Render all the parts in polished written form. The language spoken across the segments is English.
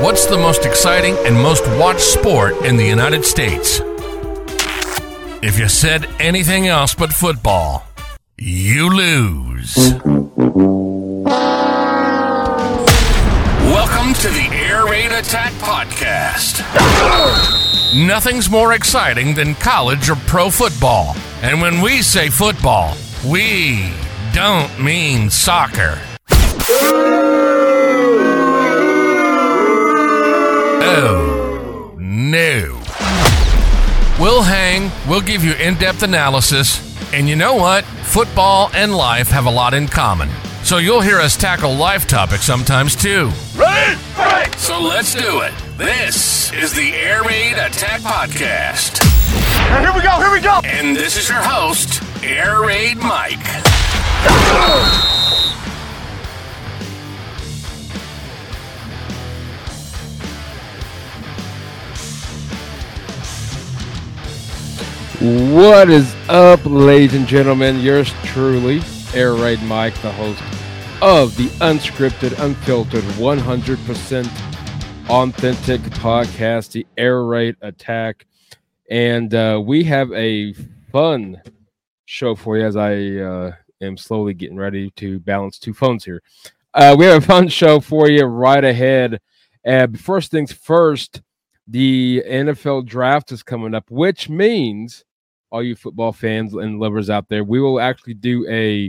What's the most exciting and most watched sport in the United States? If you said anything else but football, you lose. Welcome to the Air Raid Attack Podcast. Nothing's more exciting than college or pro football. And when we say football, we don't mean soccer. Oh, no. We'll hang, we'll give you in-depth analysis, and you know what? Football and life have a lot in common. So you'll hear us tackle life topics sometimes too. Ready? Right. So let's do it. This is the Air Raid Attack Podcast. Now here we go. And this is your host, Air Raid Mike. What is up, ladies and gentlemen? Yours truly, Air Raid Mike, the host of the unscripted, unfiltered, 100% authentic podcast, the Air Raid Attack. And we have a fun show for you as I am slowly getting ready to balance two phones here. We have a fun show for you right ahead. First things first, the NFL draft is coming up, which means all you football fans and lovers out there, I will actually do a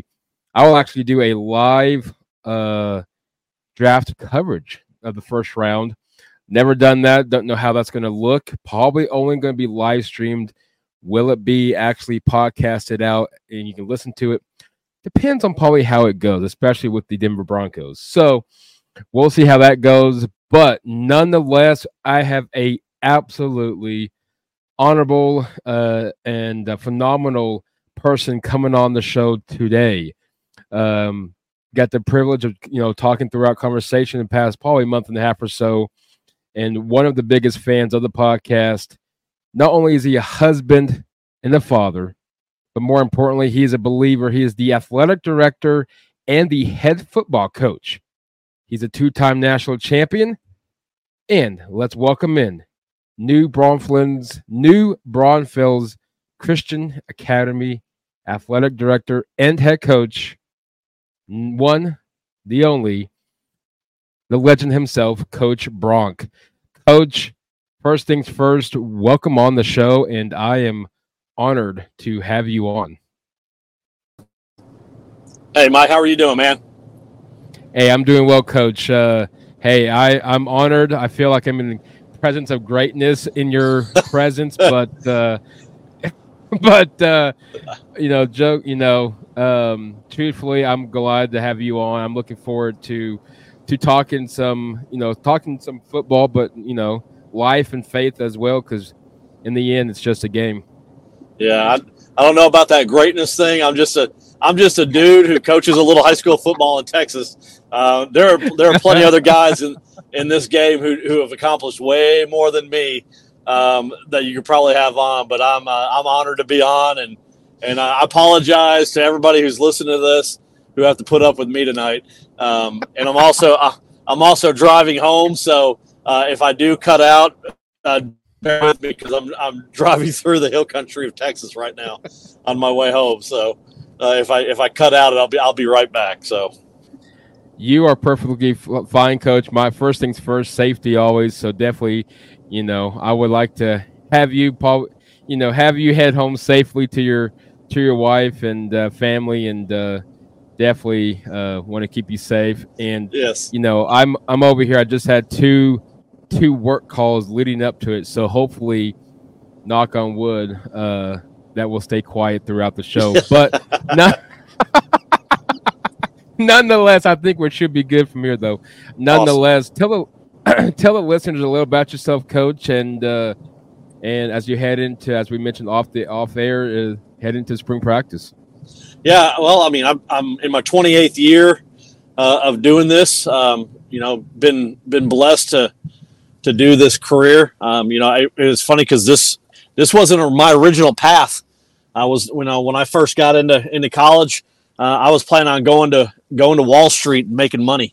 live draft coverage of the first round. Never done that. Don't know how that's going to look. Probably only going to be live streamed. Will it be actually podcasted out and you can listen to it? Depends on probably how it goes, especially with the Denver Broncos. So we'll see how that goes. But nonetheless, I have a absolutely honorable and phenomenal person coming on the show today. Got the privilege of talking throughout conversation in the past probably month and a half or so, and one of the biggest fans of the podcast. Not only is he a husband and a father, but more importantly, he is a believer. He is the athletic director and the head football coach. He's a two-time national champion. And let's welcome in New Braunfels Christian Academy athletic director and head coach, one, the only, the legend himself, Coach Bronk. Coach, first things first, welcome on the show, and I am honored to have you on. Hey, Mike, how are you doing, man? Hey, I'm doing well, Coach. Hey, I'm honored. I feel like I'm in the presence of greatness in your presence, but truthfully, I'm glad to have you on. I'm looking forward to talking some football, but life and faith as well, because in the end, it's just a game. Yeah, I don't know about that greatness thing. I'm just a dude who coaches a little high school football in Texas. There are plenty of other guys in this game who have accomplished way more than me that you could probably have on. But I'm honored to be on, and I apologize to everybody who's listening to this who have to put up with me tonight. And I'm also driving home, so if I do cut out, bear with me because I'm driving through the hill country of Texas right now on my way home. So if I cut out, I'll be right back. So you are perfectly fine, Coach. My first things first, safety always. So definitely, I would like to have you head home safely to your wife and family, and definitely want to keep you safe. And yes, I'm over here. I just had two work calls leading up to it, so hopefully, knock on wood, that will stay quiet throughout the show. But nonetheless, I think we should be good from here, though. Nonetheless, awesome. Tell the listeners a little about yourself, Coach, and as you head into, as we mentioned off air, head into spring practice. Yeah, well, I mean, I'm in my 28th year of doing this. Been blessed to do this career. It was funny because this wasn't my original path. I was when I first got into college, I was planning on going to Wall Street and making money.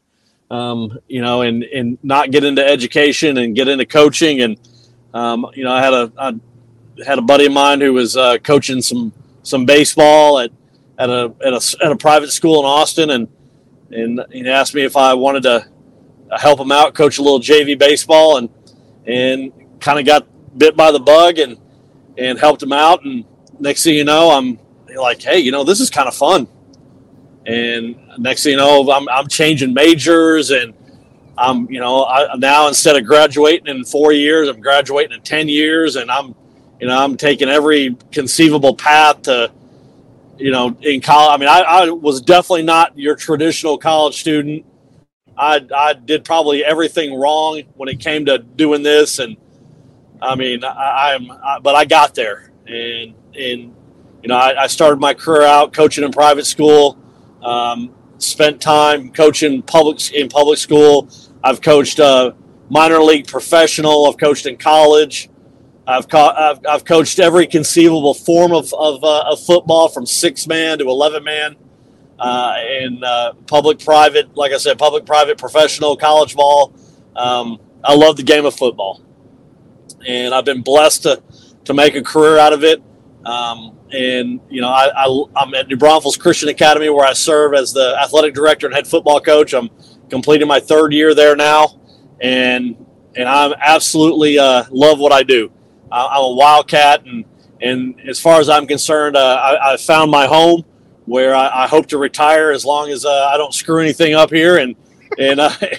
and not get into education and get into coaching. And, I had a buddy of mine who was coaching some baseball at a private school in Austin. And he asked me if I wanted to help him out, coach a little JV baseball, and kind of got bit by the bug and helped him out. And next thing you know, I'm like, hey, this is kind of fun. And next thing you know, I'm changing majors, and I'm now instead of graduating in 4 years, I'm graduating in 10 years, and I'm taking every conceivable path to, in college. I mean, I was definitely not your traditional college student. I did probably everything wrong when it came to doing this, and I mean, but I got there, and I started my career out coaching in private school. Spent time coaching in public school. I've coached minor league professional. I've coached in college. I've coached every conceivable form of football, from 6-man to 11-man, and public, private, like I said, public, private, professional, college ball. I love the game of football, and I've been blessed to make a career out of it. I'm at New Braunfels Christian Academy, where I serve as the athletic director and head football coach. I'm completing my 3rd year there now, and I absolutely love what I do. I'm a Wildcat, and as far as I'm concerned, I found my home where I hope to retire, as long as I don't screw anything up here, and they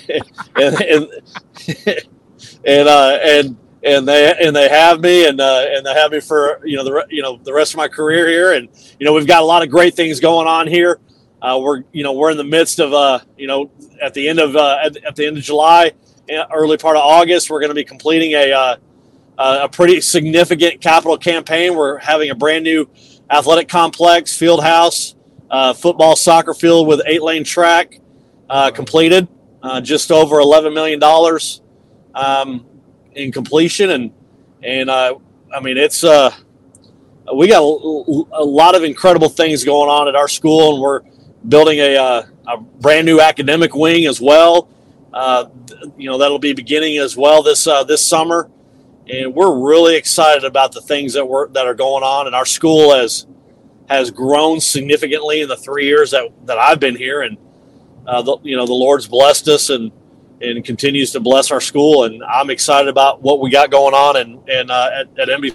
have me, and they have me for the rest of my career here. And we've got a lot of great things going on here. We're in the midst of at the end of July, early part of August, we're going to be completing a pretty significant capital campaign. We're having a brand new athletic complex, field house, football, soccer field with 8-lane track completed, just over $11 million in completion. And I mean, it's we got a lot of incredible things going on at our school, and we're building a brand new academic wing as well. That'll be beginning as well this summer, and we're really excited about the things that are going on. And our school has grown significantly in the 3 years that I've been here, and the Lord's blessed us and continues to bless our school, and I'm excited about what we got going on at NBC.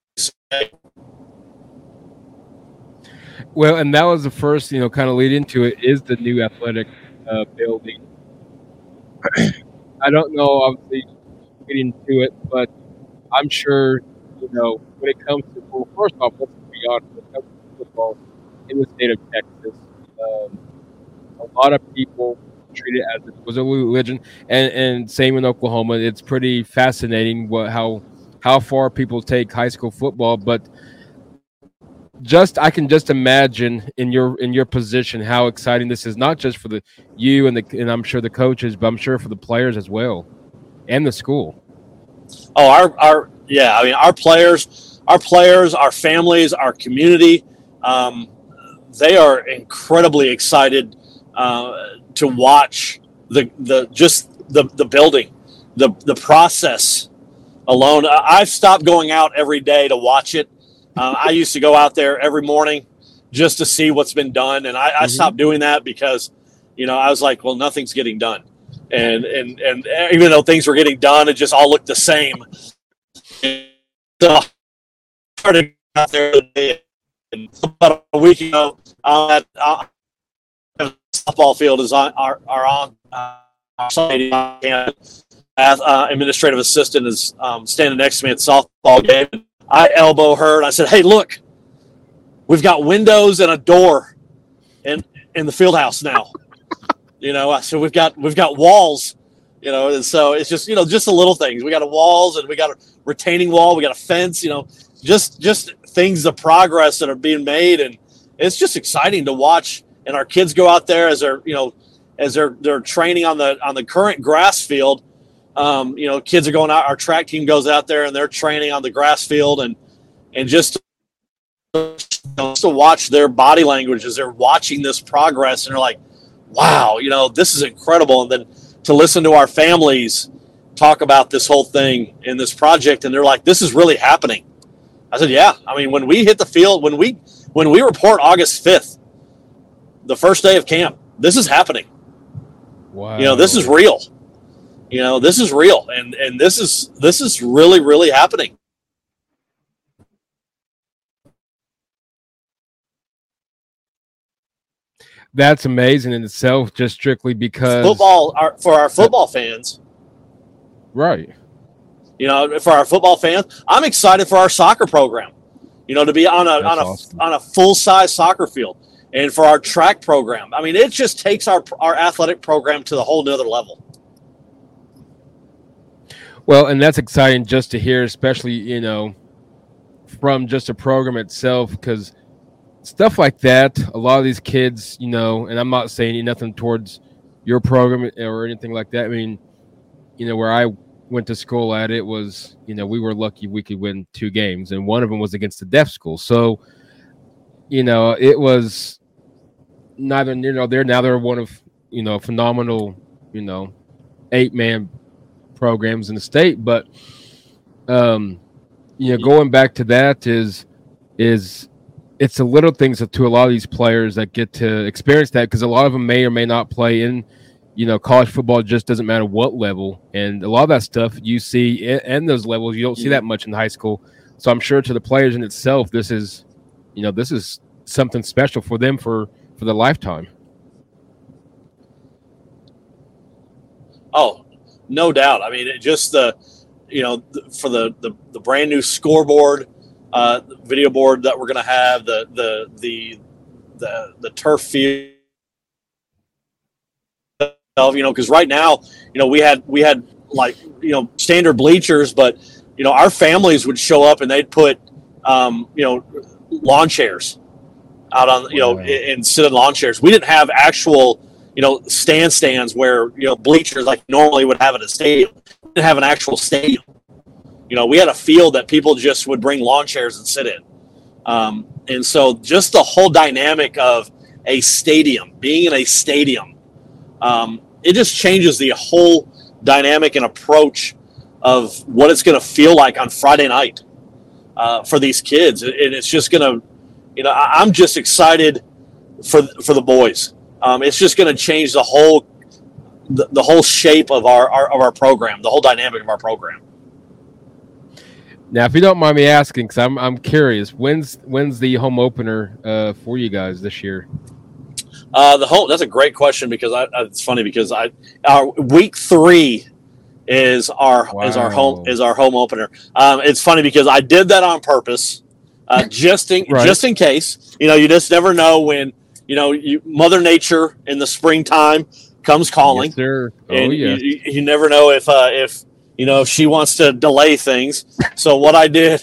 Well, and that was the first, kind of lead into it, is the new athletic building. I don't know, obviously, getting to it, but I'm sure, when it comes to, well, first off, let's be honest, when it comes to football in the state of Texas, a lot of people treat it as if it was a religion, and same in Oklahoma. It's pretty fascinating how far people take high school football, but I can just imagine in your position how exciting this is, not just for you and I'm sure the coaches, but I'm sure for the players as well, and the school. Oh, our players, our families, our community, they are incredibly excited to watch the building, the process alone. I've stopped going out every day to watch it. I used to go out there every morning just to see what's been done, and I stopped doing that because, I was like, well, nothing's getting done, and even though things were getting done, it just all looked the same. And so I started out there today, and about a week ago, the softball field is on our site. Administrative assistant is standing next to me at the softball game. I elbow her and I said, "Hey, look, we've got windows and a door in the field house now." I said, we've got walls, and so it's just the little things. We got walls, and we got a retaining wall, we got a fence, just things, the progress that are being made, and it's just exciting to watch. And our kids go out there as they're training on the current grass field. Kids are going out. Our track team goes out there and they're training on the grass field, and just to watch their body language as they're watching this progress, and they're like, "Wow, this is incredible." And then to listen to our families talk about this whole thing in this project, and they're like, "This is really happening." I said, "Yeah." I mean, when we hit the field, when we report August 5th, the first day of camp, this is happening. Wow. This is real. This is real, and this is really, really happening. That's amazing in itself, just strictly because football for our football fans. Right. For our football fans, I'm excited for our soccer program. To be on a full-size soccer field, and for our track program. I mean, it just takes our athletic program to the whole nother level. Well, and that's exciting just to hear, especially, from just a program itself, because stuff like that, a lot of these kids, and I'm not saying nothing towards your program or anything like that. I mean, where I went to school at, it was, we were lucky we could win 2 games, and one of them was against the deaf school. So, it was neither near there. Now they're one of, phenomenal, 8-man programs in the state. But, going back to that is it's the little things to a lot of these players that get to experience that, because a lot of them may or may not play in, college football. Just doesn't matter what level. And a lot of that stuff you see in those levels, you don't see that much in high school. So I'm sure to the players in itself, this is something special for them for the lifetime. Oh, no doubt. I mean, just for the brand new scoreboard, video board that we're going to have, the turf field, because right now, we had like, standard bleachers, but, our families would show up and they'd put, lawn chairs out on, and sit in lawn chairs. We didn't have actual, stands where, bleachers like normally would have at a stadium. We didn't have an actual stadium. We had a field that people just would bring lawn chairs and sit in. And so just the whole dynamic of a stadium, being in a stadium, it just changes the whole dynamic and approach of what it's going to feel like on Friday night for these kids. And it's just going to, I'm just excited for the boys. It's just going to change the whole shape of our program, the whole dynamic of our program. Now, if you don't mind me asking, because I'm curious, when's the home opener for you guys this year? That's a great question, because it's funny because our week 3 is our home opener. It's funny because I did that on purpose, just in case. You just never know when Mother Nature in the springtime comes calling. Yes, sir. And you never know if she wants to delay things. So what I did,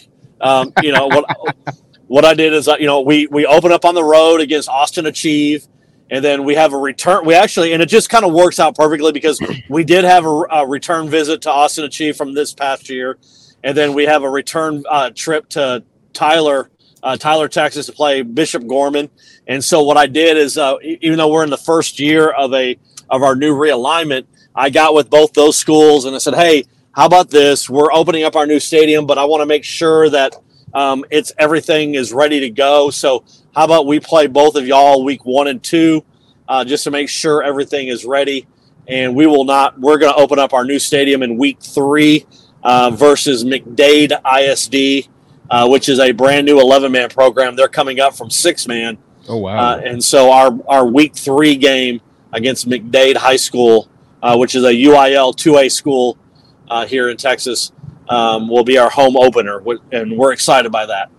what I did is, we open up on the road against Austin Achieve, and then we have a return. And it just kind of works out perfectly because we did have a return visit to Austin Achieve from this past year, and then we have a return trip to Tyler, Texas, to play Bishop Gorman. And so what I did is, even though we're in the first year of our new realignment, I got with both those schools and I said, hey, how about this? We're opening up our new stadium, but I want to make sure that everything is ready to go. So how about we play both of y'all week 1 and 2, just to make sure everything is ready. And we're going to open up our new stadium in week 3 versus McDade ISD, which is a brand new 11-man program. They're coming up from 6-man. Oh, wow. And so our week 3 game against McDade High School, which is a UIL 2A school here in Texas, will be our home opener, and we're excited by that.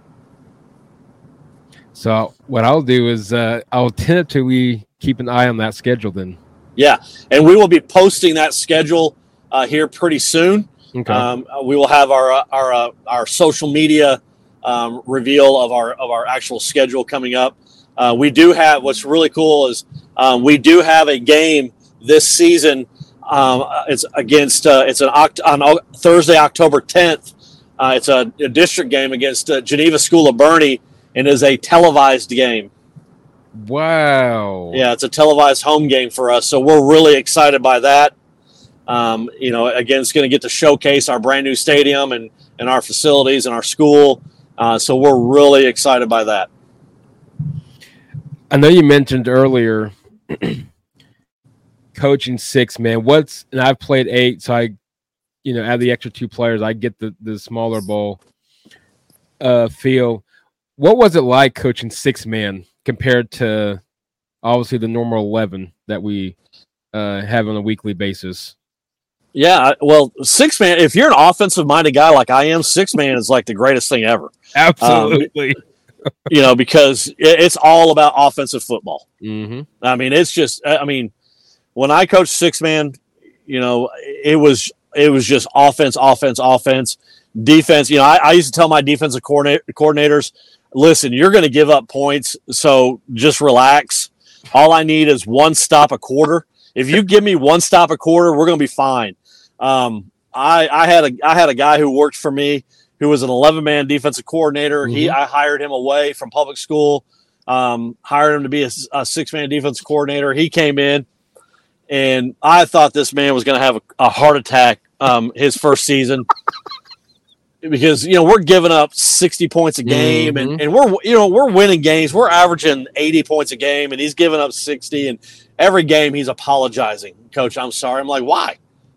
So what I'll do is I'll tentatively keep an eye on that schedule then. Yeah, and we will be posting that schedule here pretty soon. Okay. We will have our social media reveal of our actual schedule coming up. We do have, what's really cool is we do have a game this season. It's against on Thursday, October 10th. It's a district game against Geneva School of Bernie, and is a televised game. Wow. Yeah, it's a televised home game for us, so we're really excited by that. Again, it's going to get to showcase our brand new stadium and our facilities and our school. So we're really excited by that. I know you mentioned earlier coaching 6-man. And I've played 8, so I, add the extra 2 players, I get the smaller bowl feel. What was it like coaching 6-man compared to obviously the normal 11 that we have on a weekly basis? Yeah, well, 6-man, if you're an offensive-minded guy like I am, 6-man is like the greatest thing ever. Absolutely. Because it's all about offensive football. Mm-hmm. I mean, it's just, when I coached 6-man, it was just offense, defense. I used to tell my defensive coordinators, listen, you're going to give up points, so just relax. All I need is 1 stop a quarter. If you give me 1 stop a quarter, we're going to be fine. I had a guy who worked for me who was an 11-man defensive coordinator. Mm-hmm. I hired him away from public school, hired him to be a 6-man defensive coordinator. He came in, and I thought this man was going to have a heart attack his first season because we're giving up 60 points a game, mm-hmm. and we're winning games. We're averaging 80 points a game, and he's giving up 60. And every game he's apologizing. Coach, I'm sorry. I'm like, why?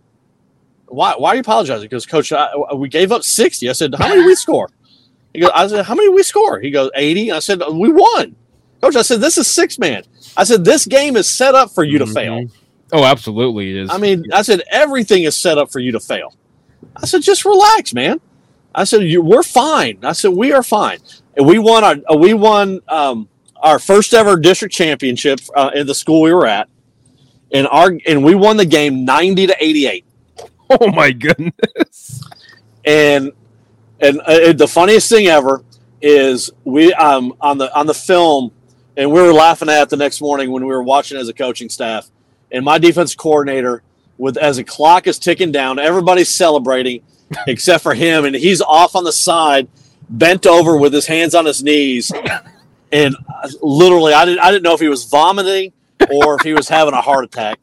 Why are you apologizing? Because, Coach, we gave up 60. I said, how many did we score? I said, how many did we score? He goes, 80. I said, we won. Coach, I said, this is 6-man. I said, this game is set up for you to fail. Oh, absolutely it is. I said, everything is set up for you to fail. I said, just relax, man. I said, we're fine. I said, we are fine. And we won our first ever district championship in the school we were at. And we won the game 90-88. Oh my goodness! And the funniest thing ever is we on the film, and we were laughing at it the next morning when we were watching as a coaching staff. And my defense coordinator, as the clock is ticking down, everybody's celebrating except for him, and he's off on the side, bent over with his hands on his knees, and literally, I didn't know if he was vomiting or if he was having a heart attack.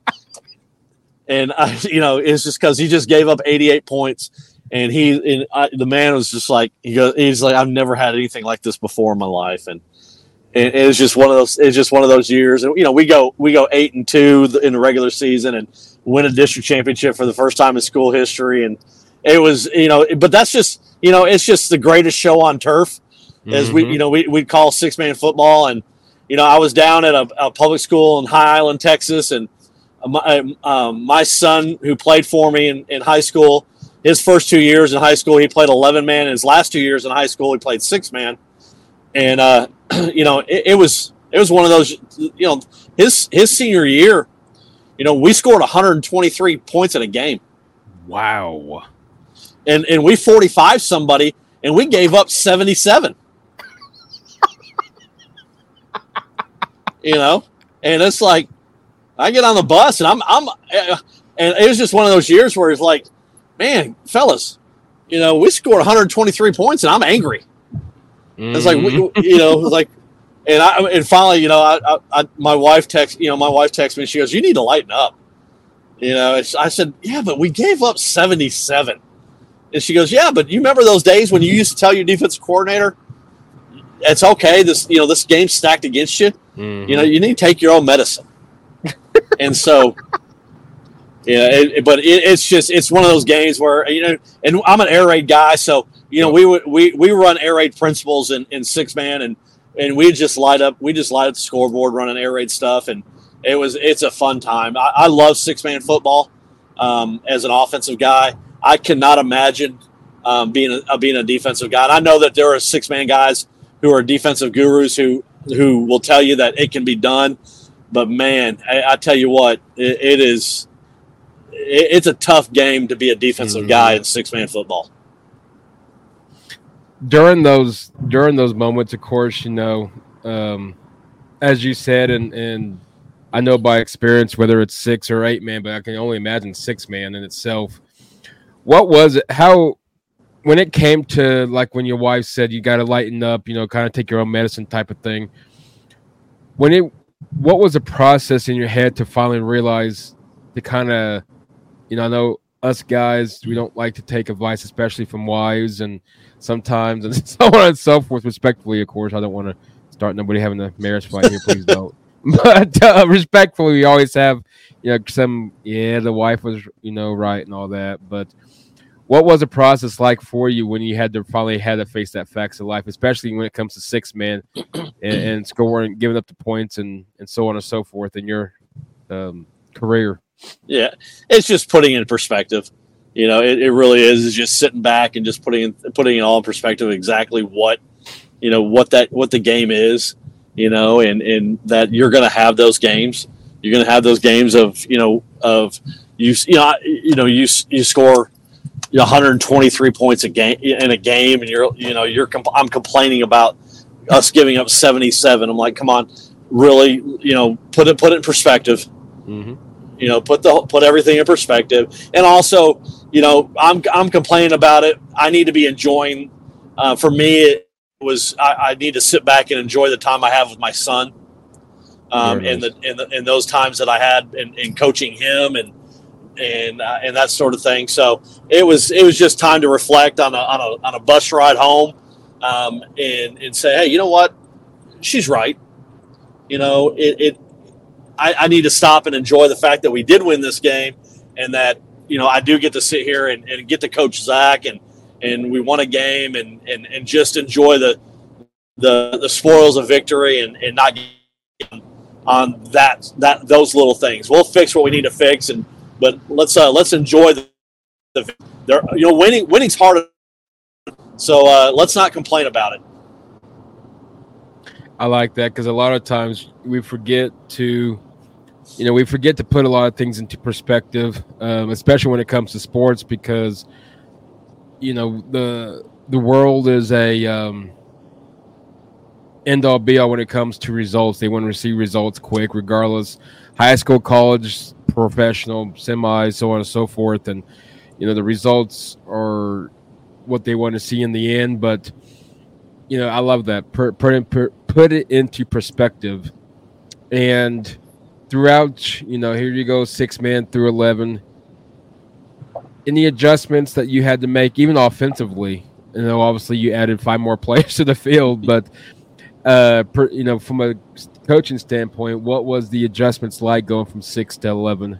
And it's just because he just gave up 88 points, and the man was just like he's like, I've never had anything like this before in my life, and it was just one of those. It's just one of those years, and we go 8-2 in the regular season and win a district championship for the first time in school history, and it was but that's just it's just the greatest show on turf, as Mm-hmm. we call 6-man football, and I was down at a public school in High Island, Texas, and my son, who played for me in high school, his first 2 years in high school, he played 11-man. In his last 2 years in high school, he played 6-man. And, it was one of those, his senior year, we scored 123 points in a game. Wow. And we 45 somebody, and we gave up 77. And it's like, I get on the bus, and and it was just one of those years where it's like, man, fellas, we scored 123 points, and I'm angry. Mm-hmm. It's like, and finally, my wife texts me. She goes, "You need to lighten up." I said, "Yeah, but we gave up 77," and she goes, "Yeah, but you remember those days when you used to tell your defensive coordinator, it's okay. This game's stacked against you. Mm-hmm. You need to take your own medicine." And so, it's one of those games where and I'm an air raid guy, so we run air raid principles in 6-man, and we just light up the scoreboard running air raid stuff, and it's a fun time. I love 6-man football. As an offensive guy, I cannot imagine being a defensive guy. And I know that there are 6-man guys who are defensive gurus who will tell you that it can be done. But man, I tell you what, it's a tough game to be a defensive guy in 6-man football. During those moments, of course, as you said, and I know by experience whether it's 6 or 8-man, but I can only imagine 6-man in itself. What was it? How, when it came to, like, when your wife said you got to lighten up, kind of take your own medicine type of thing, what was the process in your head to finally realize to kind of, I know us guys, we don't like to take advice, especially from wives and sometimes and so on and so forth, respectfully, of course. I don't want to start nobody having a marriage fight here, please don't. But respectfully, we always have, the wife was, right and all that. But what was the process like for you when you finally had to face that facts of life, especially when it comes to six man and scoring, giving up the points and so on and so forth in your career? Yeah, it's just putting it in perspective. It really is. It's just sitting back and just putting it all in perspective. Exactly what the game is. And that you're going to have those games. You're going to have those games of you score 123 points in a game, and I'm complaining about us giving up 77. I'm like, come on, really, put it in perspective. Mm-hmm. Put everything in perspective, and also, I'm complaining about it. I need to be enjoying. For me, it was I need to sit back and enjoy the time I have with my son, and those times that I had in coaching him and that sort of thing. So it was just time to reflect on a bus ride home, and say, hey, you know what, she's right. I need to stop and enjoy the fact that we did win this game, and that I do get to sit here and get to coach Zach, and we won a game, and just enjoy the spoils of victory, and not get on those little things. We'll fix what we need to fix, but let's enjoy winning's hard, so let's not complain about it. I like that, because a lot of times we forget to put a lot of things into perspective, especially when it comes to sports, because the world is a end all be all when it comes to results. They want to see results quick, regardless, high school, college, professional, semi, so on and so forth. And the results are what they want to see in the end. But I love that. Put it into perspective. And throughout, here you go, 6 man through 11. Any adjustments that you had to make, even offensively? Obviously you added 5 more players to the field, but from a coaching standpoint, what was the adjustments like going from 6 to 11?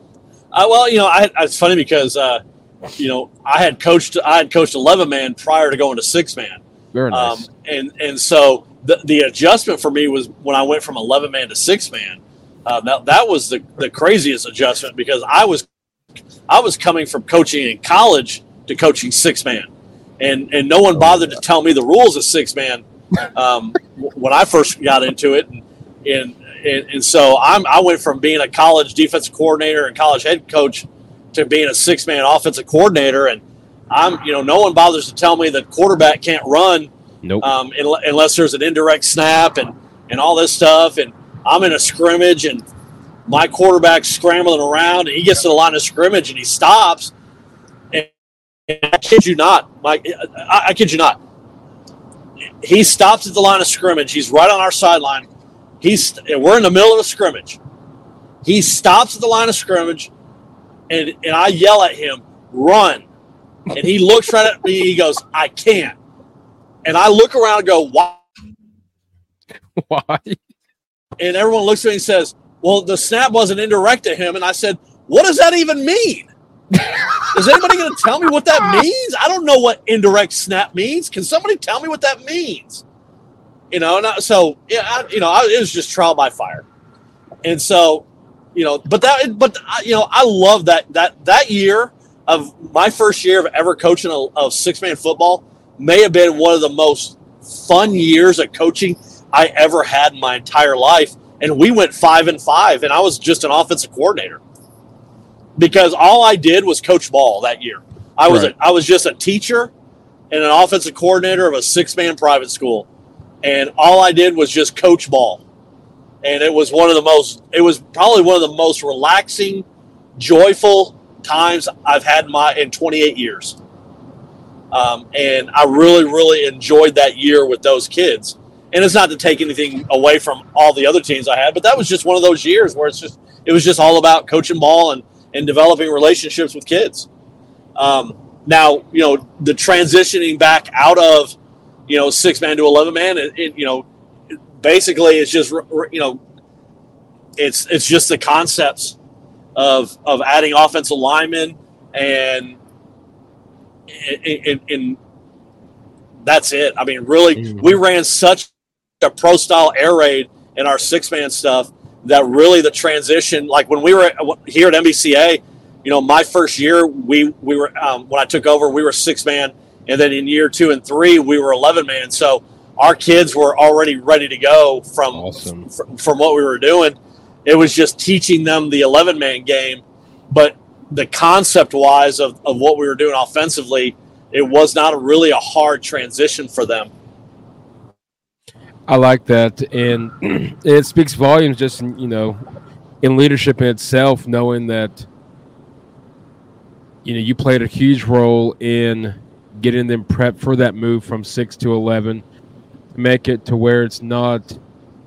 It's funny because I had coached 11 man prior to going to 6 man. Very nice. And so the adjustment for me was when I went from 11 man to 6 man. That was the craziest adjustment, because I was coming from coaching in college to coaching 6 man, and no one bothered to tell me the rules of 6 man when I first got into it, and so I went from being a college defensive coordinator and college head coach to being a 6 man offensive coordinator, and no one bothers to tell me that quarterback can't run, nope, unless there's an indirect snap and all this stuff, and I'm in a scrimmage and my quarterback's scrambling around, and he gets to the line of scrimmage and he stops. And I kid you not, Mike. I kid you not. He stops at the line of scrimmage. He's right on our sideline. We're in the middle of a scrimmage. He stops at the line of scrimmage, and I yell at him, "Run!" And he looks right at me. He goes, "I can't." And I look around and go, "Why?" Why? And everyone looks at me and says, "Well, the snap wasn't indirect to him." And I said, "What does that even mean? Is anybody going to tell me what that means? I don't know what indirect snap means. Can somebody tell me what that means?" It was just trial by fire. And so, I love that year of my first year of ever coaching a 6 man football may have been one of the most fun years of coaching I ever had in my entire life. And we went 5-5, and I was just an offensive coordinator because all I did was coach ball that year. I was just a teacher and an offensive coordinator of a 6 man private school, and all I did was just coach ball. And it was probably one of the most relaxing, joyful times I've had in 28 years. And I really, really enjoyed that year with those kids. And it's not to take anything away from all the other teams I had, but that was just one of those years where it was just all about coaching ball and developing relationships with kids. Now, the transitioning back out of, 6-man to 11-man, basically it's just, it's just the concepts of adding offensive linemen and that's it. I mean, really, we ran such a pro-style air raid in our 6-man stuff that really the transition, like when we were here at NBCA, my first year, we were when I took over, we were 6-man, and then in year 2 and 3, we were 11-man. So our kids were already ready to go from what we were doing. It was just teaching them the 11-man game, but the concept-wise of what we were doing offensively, it was not really a hard transition for them. I like that, and it speaks volumes just in leadership in itself, knowing that you played a huge role in getting them prepped for that move from 6 to 11, to make it to where it's not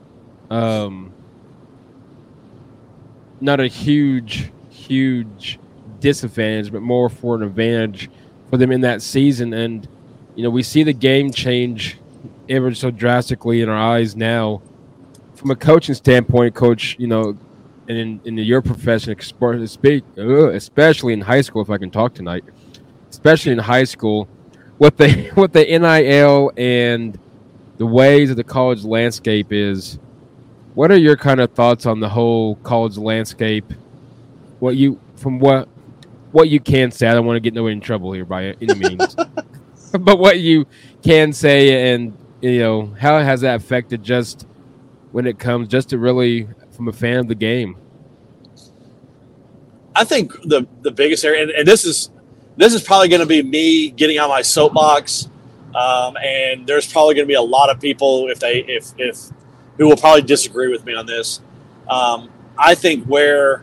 a huge disadvantage, but more for an advantage for them in that season. And we see the game change ever so drastically in our eyes now. From a coaching standpoint, Coach, in your profession, especially in high school, if I can talk tonight, especially in high school, what the NIL and the ways of the college landscape is, what are your kind of thoughts on the whole college landscape? What you can say, I don't want to get nobody in trouble here by any means, but what you can say, and how has that affected just when it comes just to really from a fan of the game? I think the biggest area, and this is probably going to be me getting on my soapbox, and there's probably going to be a lot of people who will probably disagree with me on this. I think where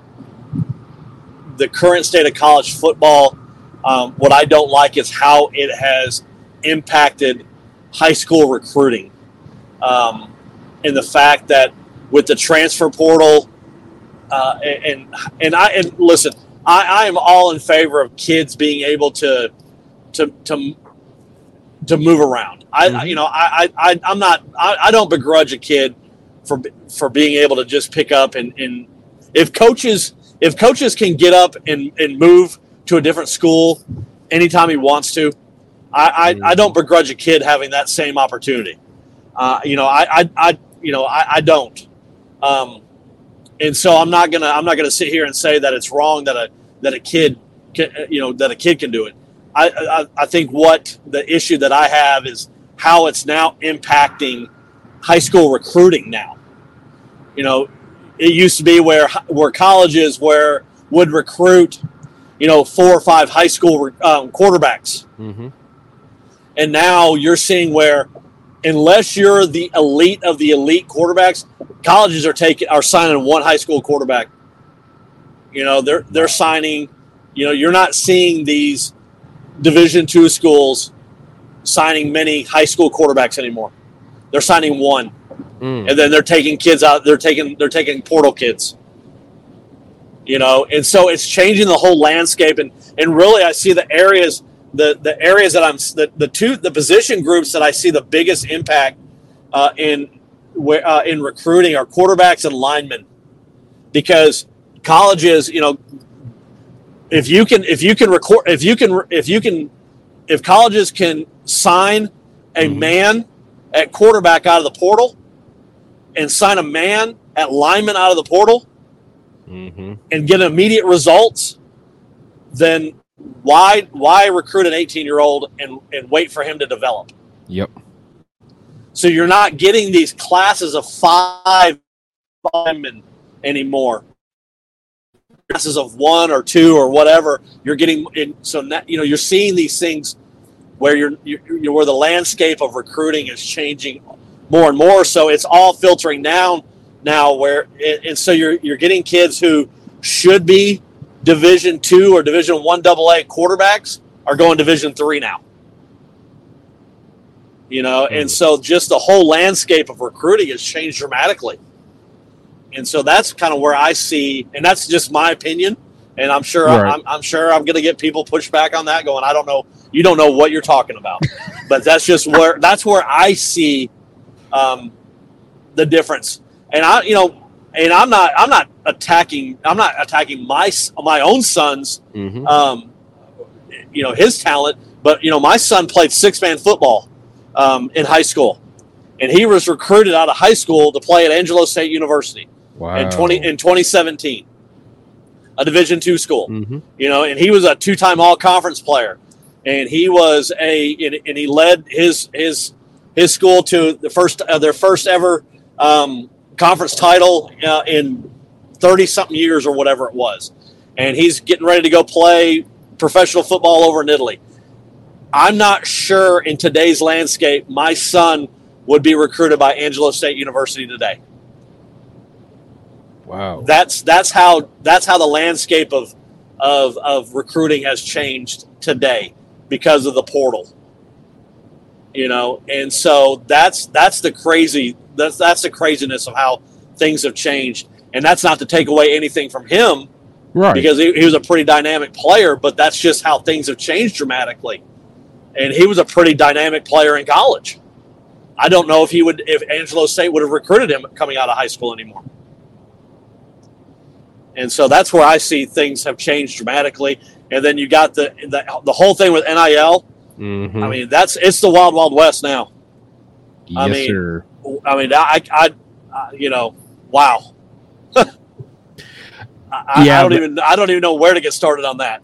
the current state of college football, what I don't like is how it has impacted high school recruiting, and the fact that with the transfer portal, and listen, I am all in favor of kids being able to move around. I don't begrudge a kid for being able to just pick up and if coaches can get up and move to a different school anytime he wants to, I don't begrudge a kid having that same opportunity. I don't. And so I'm not gonna sit here and say that it's wrong that a kid can do it. I think what the issue that I have is how it's now impacting high school recruiting now. It used to be where colleges would recruit, 4 or 5 high school quarterbacks. Mm-hmm. And now you're seeing where unless you're the elite of the elite quarterbacks, colleges are signing one high school quarterback. They're signing, you're not seeing these Division II schools signing many high school quarterbacks anymore. They're signing one. And then they're taking kids out. They're taking portal kids. And so it's changing the whole landscape. And really, I see the areas that the position groups that I see the biggest impact in recruiting are quarterbacks and linemen, because colleges, if colleges can sign a man at quarterback out of the portal and sign a man at lineman out of the portal and get immediate results, then why recruit an 18-year-old and wait for him to develop? Yep. So you're not getting these classes of 5 linemen anymore. Classes of 1 or 2 or whatever. You're getting in. So now, you're seeing these things where you're where the landscape of recruiting is changing more and more. So it's all filtering down now. And so you're getting kids who should be Division II or Division I AA quarterbacks are going Division III now. And so just the whole landscape of recruiting has changed dramatically. And so that's kind of where I see, and that's just my opinion. And I'm sure I'm sure I'm going to get people pushed back on that, going, I don't know, you don't know what you're talking about. But that's just where I see the difference. And I'm not attacking my own son's his talent, but my son played 6-man football in high school, and he was recruited out of high school to play at Angelo State University in 2017, a Division II school. And he was a 2-time All-Conference player, and he was and he led his school to their first ever conference title in 30-something years or whatever it was, and he's getting ready to go play professional football over in Italy. I'm not sure in today's landscape my son would be recruited by Angelo State University today. Wow. That's how the landscape of recruiting has changed today because of the portal. And so that's the craziness of how things have changed. And that's not to take away anything from him, right? Because he was a pretty dynamic player, but that's just how things have changed dramatically. And he was a pretty dynamic player in college. I don't know if Angelo State would have recruited him coming out of high school anymore. And so that's where I see things have changed dramatically. And then you got the whole thing with NIL. I mean, it's the wild, wild west now. Yes, sir. I mean, wow. I don't even know where to get started on that.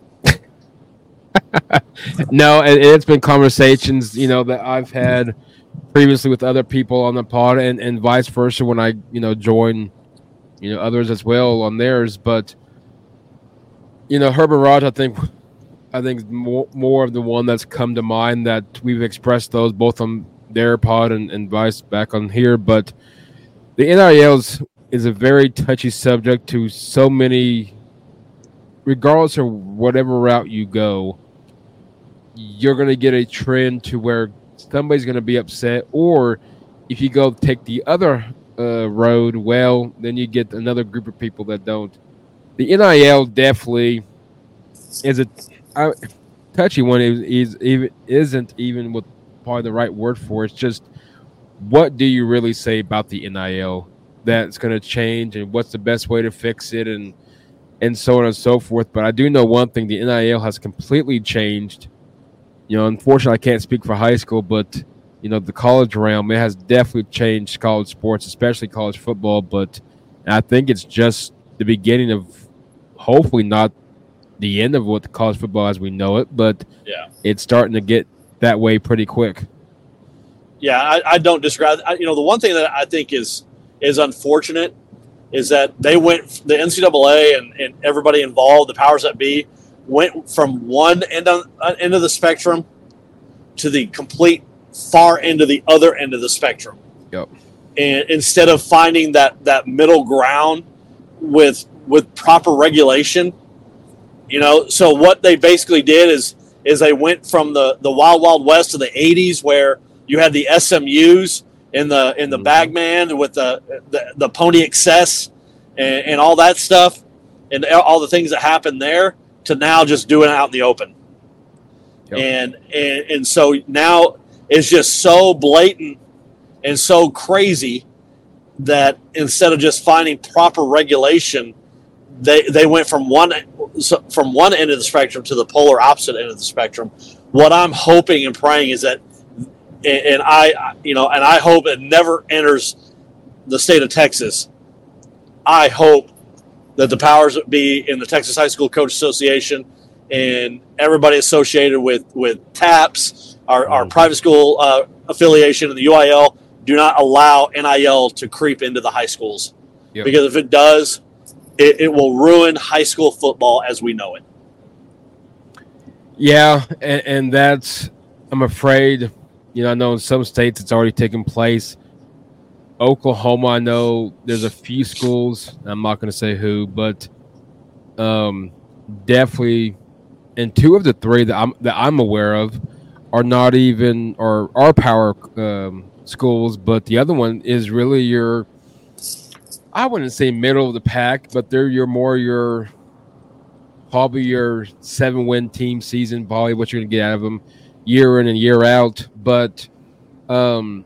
No, it's been conversations, that I've had previously with other people on the pod and vice versa when I, join, others as well on theirs. But, Herbert Raj, I think more of the one that's come to mind that we've expressed those both on their pod and vice back on here. But the NIL is a very touchy subject to so many, regardless of whatever route you go, you're going to get a trend to where somebody's going to be upset. Or if you go take the other road, well, then you get another group of people that don't. The NIL definitely is a touchy one. Isn't even what probably the right word for it. It's just, what do you really say about the NIL that's going to change, and what's the best way to fix it, and so on and so forth. But I do know one thing: the NIL has completely changed. Unfortunately, I can't speak for high school, but the college realm, it has definitely changed college sports, especially college football. But I think it's just the beginning of, hopefully not the end of what the college football as we know it, but it's starting to get that way pretty quick. Yeah, I don't disagree. The one thing that I think is unfortunate is that the NCAA and everybody involved, the powers that be, went from one end of the spectrum to the complete far end of the other end of the spectrum. Yep. And instead of finding that middle ground with proper regulation, so what they basically did is they went from the wild, wild west to the 80s, where you had the SMUs in the Bagman with the Pony Excess and all that stuff and all the things that happened there, to now just doing it out in the open. Yep. And so now it's just so blatant and so crazy that instead of just finding proper regulation, they went from one end of the spectrum to the polar opposite end of the spectrum. What I'm hoping and praying is that, and I hope it never enters the state of Texas. I hope that the powers that be in the Texas High School Coach Association and everybody associated with TAPS, our private school affiliation, and the UIL, do not allow NIL to creep into the high schools. Yep. Because if it does, it will ruin high school football as we know it. Yeah, and that's, I'm afraid, I know in some states it's already taken place. Oklahoma, I know there's a few schools, I'm not going to say who, but definitely, and two of the three that I'm aware of are not even or are power schools, but the other one is really your, I wouldn't say middle of the pack, but they're probably your 7-win team season, probably what you're going to get out of them year in and year out. But, again,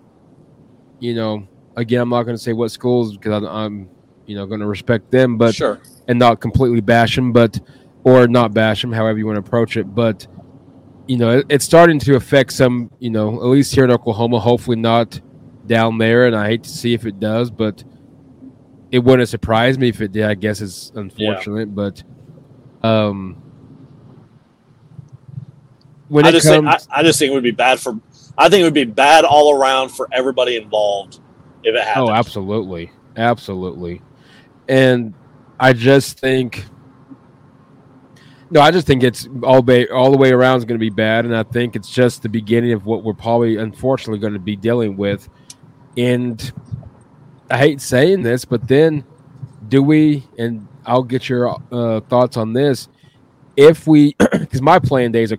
I'm not going to say what schools because I'm going to respect them, but Sure. And not completely bash them, or not bash them, however you want to approach it. But, it's starting to affect some, at least here in Oklahoma, hopefully not down there. And I hate to see if it does, but it wouldn't surprise me if it did. I guess it's unfortunate, but when I just think it would be bad I think it would be bad all around for everybody involved if it happened. Oh, absolutely. And I just think it's all the way around is going to be bad, and I think it's just the beginning of what we're probably, unfortunately, going to be dealing with. And I hate saying this, but then do we? And I'll get your thoughts on this. If we, because my playing days are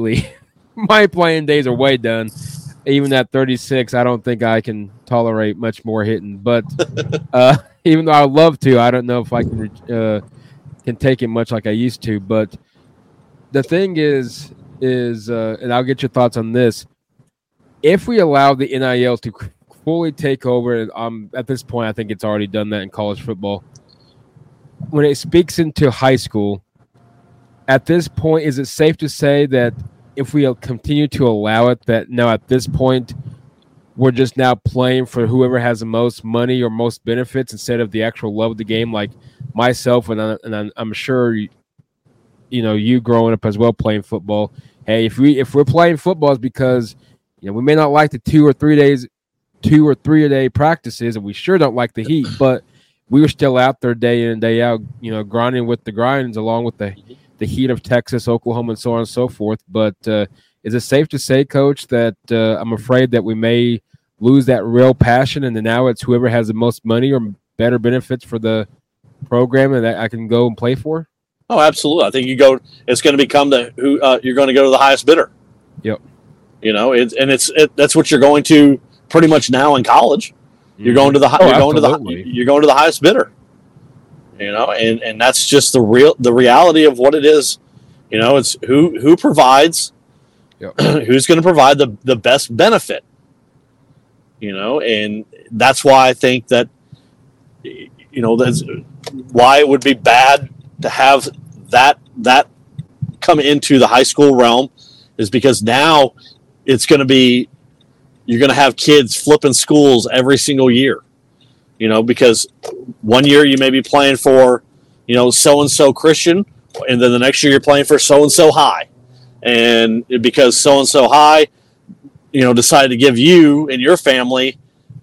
way done. Even at 36, I don't think I can tolerate much more hitting. But even though I would love to, I don't know if I can take it much like I used to. But the thing is, and I'll get your thoughts on this. If we allow the NIL to fully take over, at this point, I think it's already done that in college football. When it speaks into high school, at this point, is it safe to say that if we continue to allow it, that now at this point, we're just now playing for whoever has the most money or most benefits instead of the actual love of the game? Like myself, and I'm sure, you growing up as well playing football. Hey, if we're playing football, it's because we may not like the 2 or 3 a day practices, and we sure don't like the heat, but we were still out there day in and day out, grinding with the grinds along with the heat of Texas, Oklahoma, and so on and so forth. But is it safe to say, Coach, that I'm afraid that we may lose that real passion, and then now it's whoever has the most money or better benefits for the program and that I can go and play for? Oh, absolutely. I think it's going to become you're going to go to the highest bidder. Yep. That's what you're going to pretty much now in college. You're going to the you're going to the highest bidder. And that's just the reality of what it is. It's who provides, who's going to provide the best benefit. And that's why I think that, that's why it would be bad to have that come into the high school realm, is because now it's going to be, you're going to have kids flipping schools every single year. Because one year you may be playing for, so-and-so Christian, and then the next year you're playing for so-and-so high. And because so-and-so high, decided to give you and your family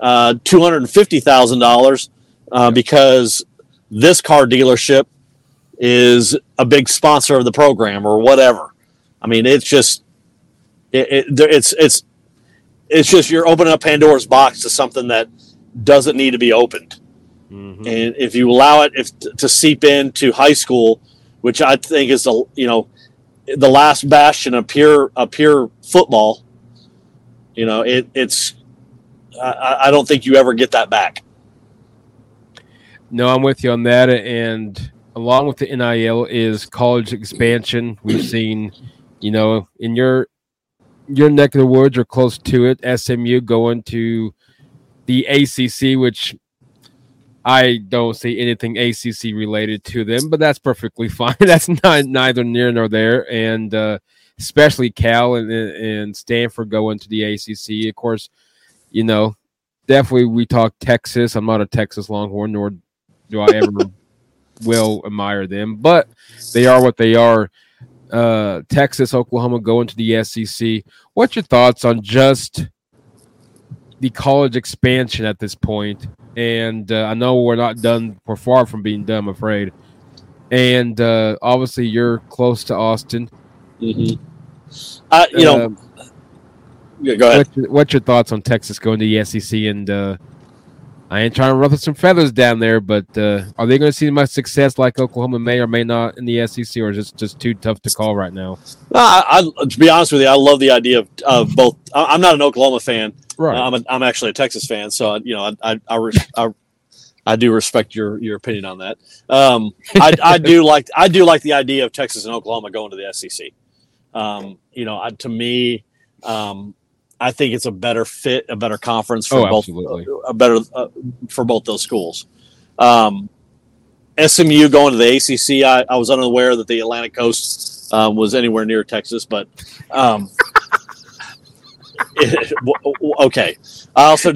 $250,000 because this car dealership is a big sponsor of the program or whatever. I mean, it's just, it's just you're opening up Pandora's box to something that doesn't need to be opened. Mm-hmm. And if you allow it to seep into high school, which I think is the last bastion of pure football, it's I don't think you ever get that back. No, I'm with you on that. And along with the NIL is college expansion. We've seen, in your neck of the woods or close to it, SMU going to the ACC, which I don't see anything ACC related to them, but that's perfectly fine. That's neither near nor there. And especially Cal and Stanford going to the ACC. Of course, definitely we talk Texas. I'm not a Texas Longhorn, nor do I ever will admire them, but they are what they are. Texas, Oklahoma going to the SEC. What's your thoughts on just the college expansion at this point? And I know we're not done. We're far from being done, I'm afraid. And obviously, you're close to Austin. Mm-hmm. Yeah, go ahead. What's your thoughts on Texas going to the SEC and I ain't trying to ruffle some feathers down there, but are they going to see much success like Oklahoma may or may not in the SEC, or is it just too tough to call right now? To be honest with you, I love the idea of both. I'm not an Oklahoma fan. Right. I'm actually a Texas fan, so I do respect your opinion on that. I do like the idea of Texas and Oklahoma going to the SEC. To me, I think it's a better fit, a better conference for both, for both those schools. SMU going to the ACC, I was unaware that the Atlantic Coast was anywhere near Texas, but okay. I also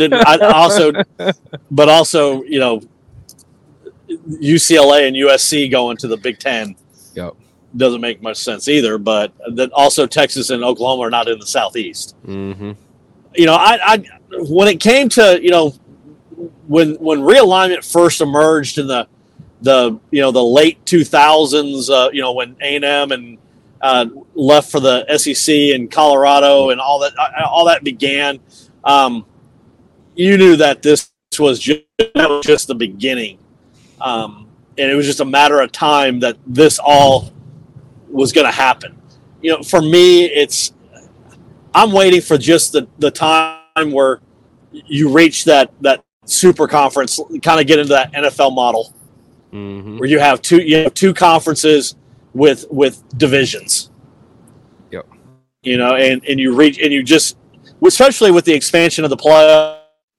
UCLA and USC going to the Big Ten. Yep. Doesn't make much sense either, but then also Texas and Oklahoma are not in the Southeast. Mm-hmm. When it came to, when realignment first emerged in the late 2000s, when A&M and left for the SEC and Colorado and all that began, you knew that this was just the beginning. And it was just a matter of time that this all was going to happen. For me, I'm waiting for just the time where you reach that super conference, kind of get into that NFL model, mm-hmm. where you have two conferences with divisions. Yep. And you reach, and you just, especially with the expansion of the play.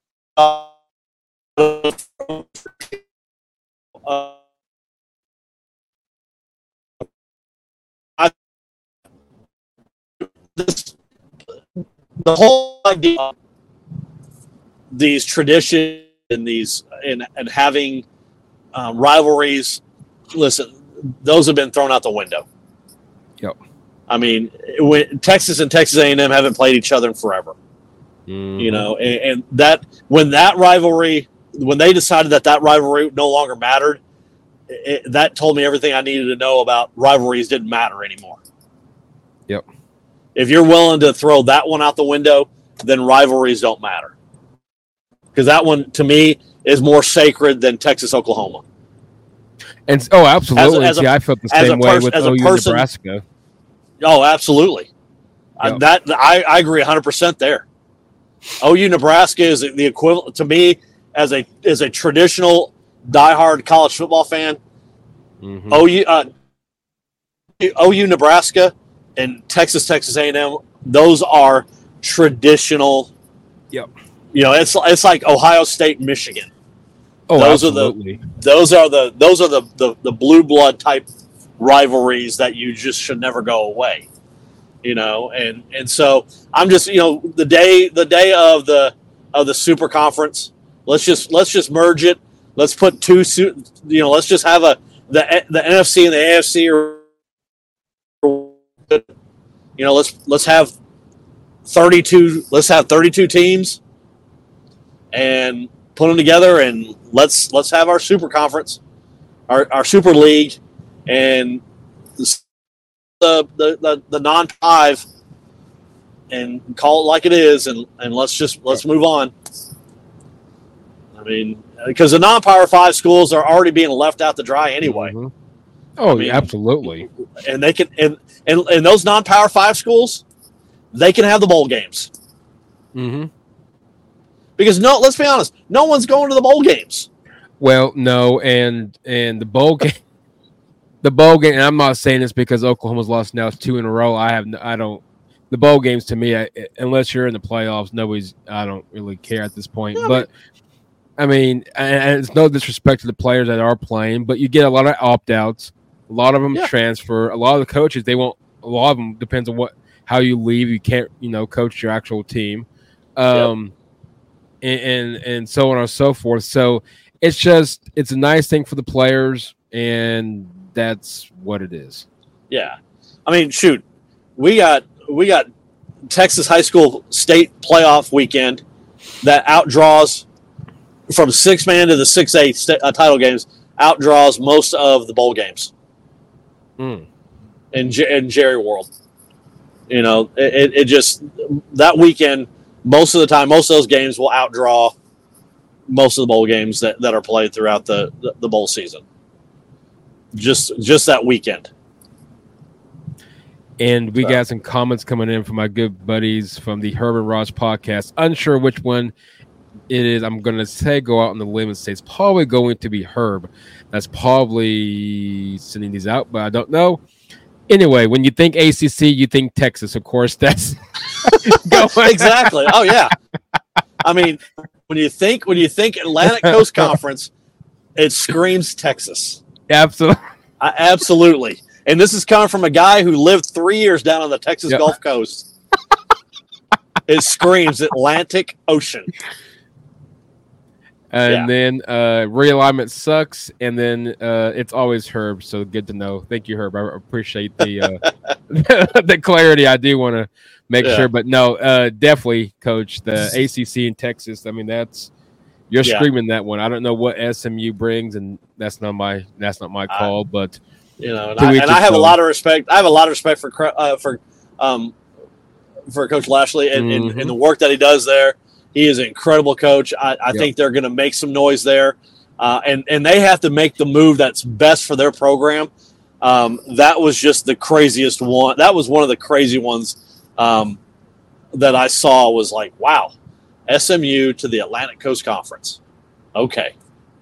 The whole idea of these traditions and having rivalries, listen, those have been thrown out the window. Yep. I mean, when Texas and Texas A&M haven't played each other in forever. Mm-hmm. And that when they decided that rivalry no longer mattered, that told me everything I needed to know about rivalries didn't matter anymore. Yep. If you're willing to throw that one out the window, then rivalries don't matter. Because that one, to me, is more sacred than Texas-Oklahoma. And absolutely. I felt the same way with OU Nebraska. Oh, absolutely. Yep. I agree 100% there. OU Nebraska is the equivalent to me as a traditional diehard college football fan. Mm-hmm. OU Nebraska and Texas A&M, those are traditional. Yep. It's like Ohio State, Michigan. Oh, absolutely. Those are the blue blood type rivalries that you just should never go away. And so I'm just, the day of the super conference, let's just merge it. Let's put let's just have the NFC and the AFC let's have 32 teams and put them together, and let's have our super conference, our super league, and the non-5, and call it like it is, and let's move on. I mean, because the non-Power 5 schools are already being left out to dry anyway. Mm-hmm. Oh, absolutely. And they can, and those non-Power 5 schools, they can have the bowl games. Mm-hmm. Because let's be honest, no one's going to the bowl games. Well, no, and the bowl game, and I'm not saying this because Oklahoma's lost now 2 in a row. The bowl games to me, unless you're in the playoffs, I don't really care at this point. Yeah, but I mean, and it's no disrespect to the players that are playing, but you get a lot of opt-outs. A lot of them transfer. A lot of the coaches, a lot of them depends on how you leave. You can't, coach your actual team. And so on and so forth. So it's a nice thing for the players, and that's what it is. Yeah. I mean, shoot, we got Texas high school state playoff weekend that outdraws from 6-man to the 6A title games, outdraws most of the bowl games in Jerry World. It just, that weekend, most of the time, most of those games will outdraw most of the bowl games that are played throughout the bowl season. Just that weekend. And we got some comments coming in from my good buddies from the Herb and Raj podcast. Unsure which one it is. I'm going to say go out on the limb and say it's probably going to be Herb. That's probably sending these out, but I don't know. Anyway, when you think ACC, you think Texas. Of course, that's exactly. Oh yeah. I mean, when you think Atlantic Coast Conference, it screams Texas. Absolutely. Absolutely. And this is coming from a guy who lived 3 years down on the Texas Gulf Coast. It screams Atlantic Ocean. And then realignment sucks, and then it's always Herb. So good to know. Thank you, Herb. I appreciate the the clarity. I do want to make sure, but no, definitely, Coach. The ACC in Texas. I mean, you're screaming that one. I don't know what SMU brings, and that's not my call, but. And I have a lot of respect. I have a lot of respect for Coach Lashley and the work that he does there. He is an incredible coach. I think they're going to make some noise there, and they have to make the move that's best for their program. That was just the craziest one. That was one of the crazy ones that I saw. Was like, wow, SMU to the Atlantic Coast Conference. Okay.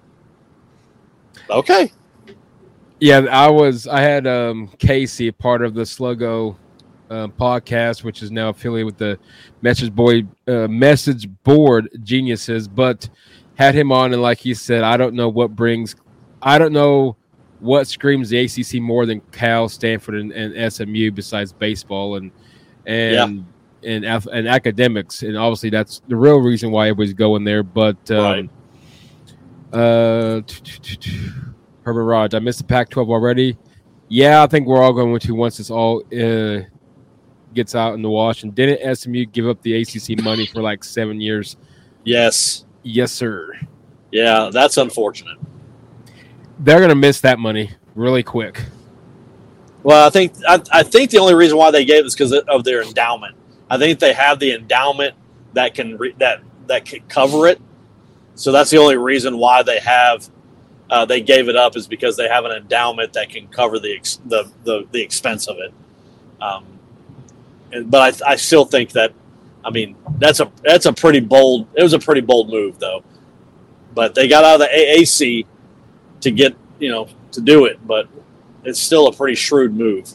Yeah, I had Casey, part of the Sluggo podcast, which is now affiliated with the Message Board Geniuses, but had him on, and like he said, I don't know what screams the ACC more than Cal, Stanford, and SMU besides baseball and academics, and obviously that's the real reason why everybody's going there. But Herbert Raj, I missed the Pac-12 already. Yeah, I think we're all going to once this all gets out in the wash. And didn't SMU give up the ACC money for like 7 years? Yes. Yes, sir. Yeah, that's unfortunate. They're going to miss that money really quick. Well, I think the only reason why they gave it is because of their endowment. I think they have the endowment that can that can cover it. So that's the only reason why they have. They gave it up is because they have an endowment that can cover the expense of it. But I still think that, I mean, that's a pretty bold. It was a pretty bold move though. But they got out of the AAC to get to do it. But it's still a pretty shrewd move.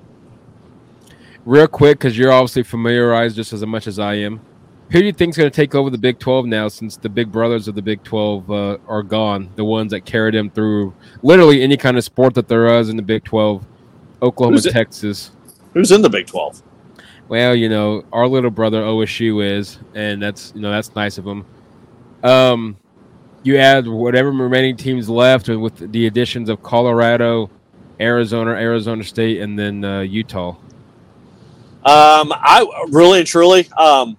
Real quick, because you're obviously familiarized just as much as I am. Who do you think is going to take over the Big 12 now, since the big brothers of the Big 12 are gone, the ones that carried them through literally any kind of sport that there is in the Big 12, Oklahoma, Texas. Who's in the Big 12? Well, our little brother OSU is, and that's nice of them. You add whatever remaining teams left with the additions of Colorado, Arizona State, and then Utah. I really and truly,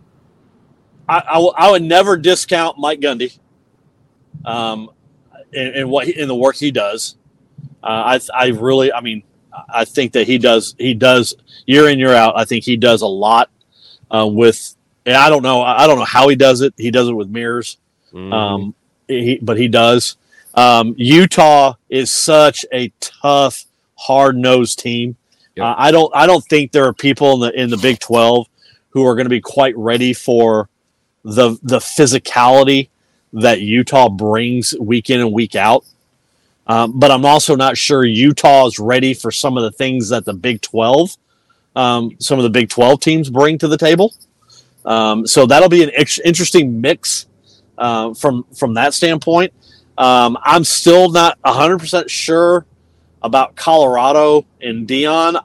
I would never discount Mike Gundy, in the work he does. I think that he does year in, year out. I think he does a lot with. And I don't know how he does it. He does it with mirrors, but he does. Utah is such a tough, hard-nosed team. Yep. I don't think there are people in the Big 12 who are going to be quite ready for the physicality that Utah brings week in and week out. But I'm also not sure Utah is ready for some of the things that the Big 12, some of the Big 12 teams bring to the table. So that'll be an interesting mix from that standpoint. I'm still not 100% sure about Colorado and Dion.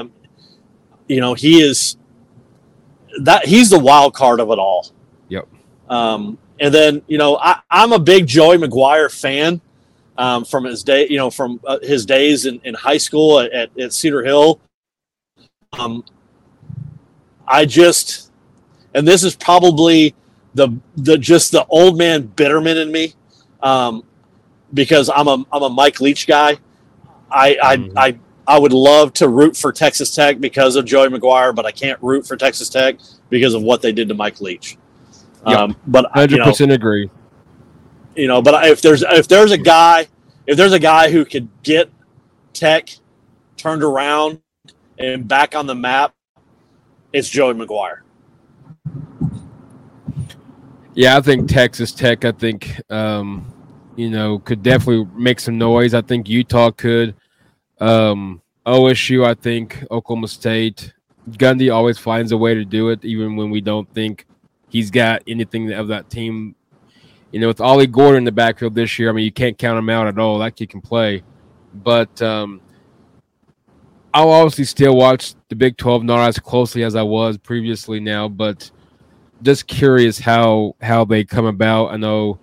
He's the wild card of it all. Yep. And then, I'm a big Joey McGuire fan from his day, from his days in high school at Cedar Hill. And this is probably the old man Bitterman in me, because I'm a Mike Leach guy. I would love to root for Texas Tech because of Joey McGuire, but I can't root for Texas Tech because of what they did to Mike Leach. Yep. But 100% agree. But if there's a guy who could get Tech turned around and back on the map, it's Joey McGuire. Yeah, I think Texas Tech, could definitely make some noise. I think Utah could. OSU, I think, Oklahoma State. Gundy always finds a way to do it, even when we don't think he's got anything of that team. With Ollie Gordon in the backfield this year, I mean, you can't count him out at all. That kid can play. But I'll obviously still watch the Big 12, not as closely as I was previously now, but just curious how they come about. I know